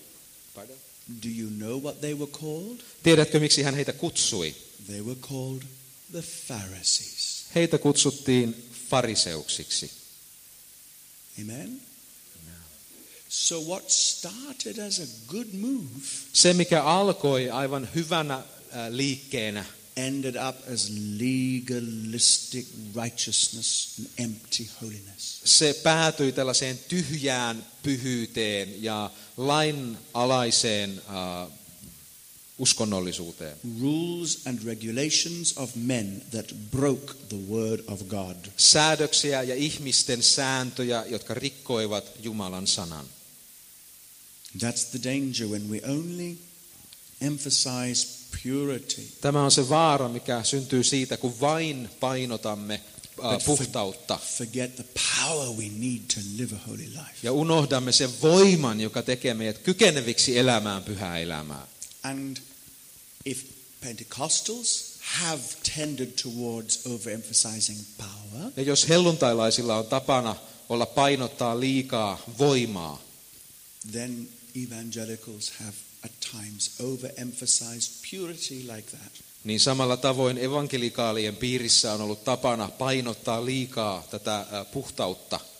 B: Do you know what they were called?
D: Tiedätkö, miksi hän heitä kutsui?
B: They were called the Pharisees.
D: Heitä kutsuttiin fariseuksiksi.
B: Amen? So what started as a good move
D: Se, mikä alkoi aivan hyvänä äh, liikkeenä,
B: ended up as legalistic righteousness and empty holiness.
D: se päätyi tällaiseen tyhjään pyhyyteen ja lainalaiseen äh, uskonnollisuuteen.
B: Rules and regulations of men that broke the word of God.
D: Säädöksiä ja ihmisten sääntöjä, jotka rikkoivat Jumalan sanan.
B: That's the danger when we only emphasize purity.
D: Tämä on se vaara, mikä syntyy siitä, kun vain painotamme äh, puhtautta
B: Forget the power we need to live a holy life.
D: ja unohdamme sen voiman, joka tekee meidät kykeneviksi elämään pyhää elämää.
B: And if Pentecostals have tended towards overemphasizing power,
D: Ja jos helluntailaisilla on tapana olla painottaa liikaa voimaa,
B: then evangelicals have at times overemphasized purity like that.
D: niin samalla tavoin evankelikaalien piirissä on ollut tapana painottaa liikaa tätä puhtautta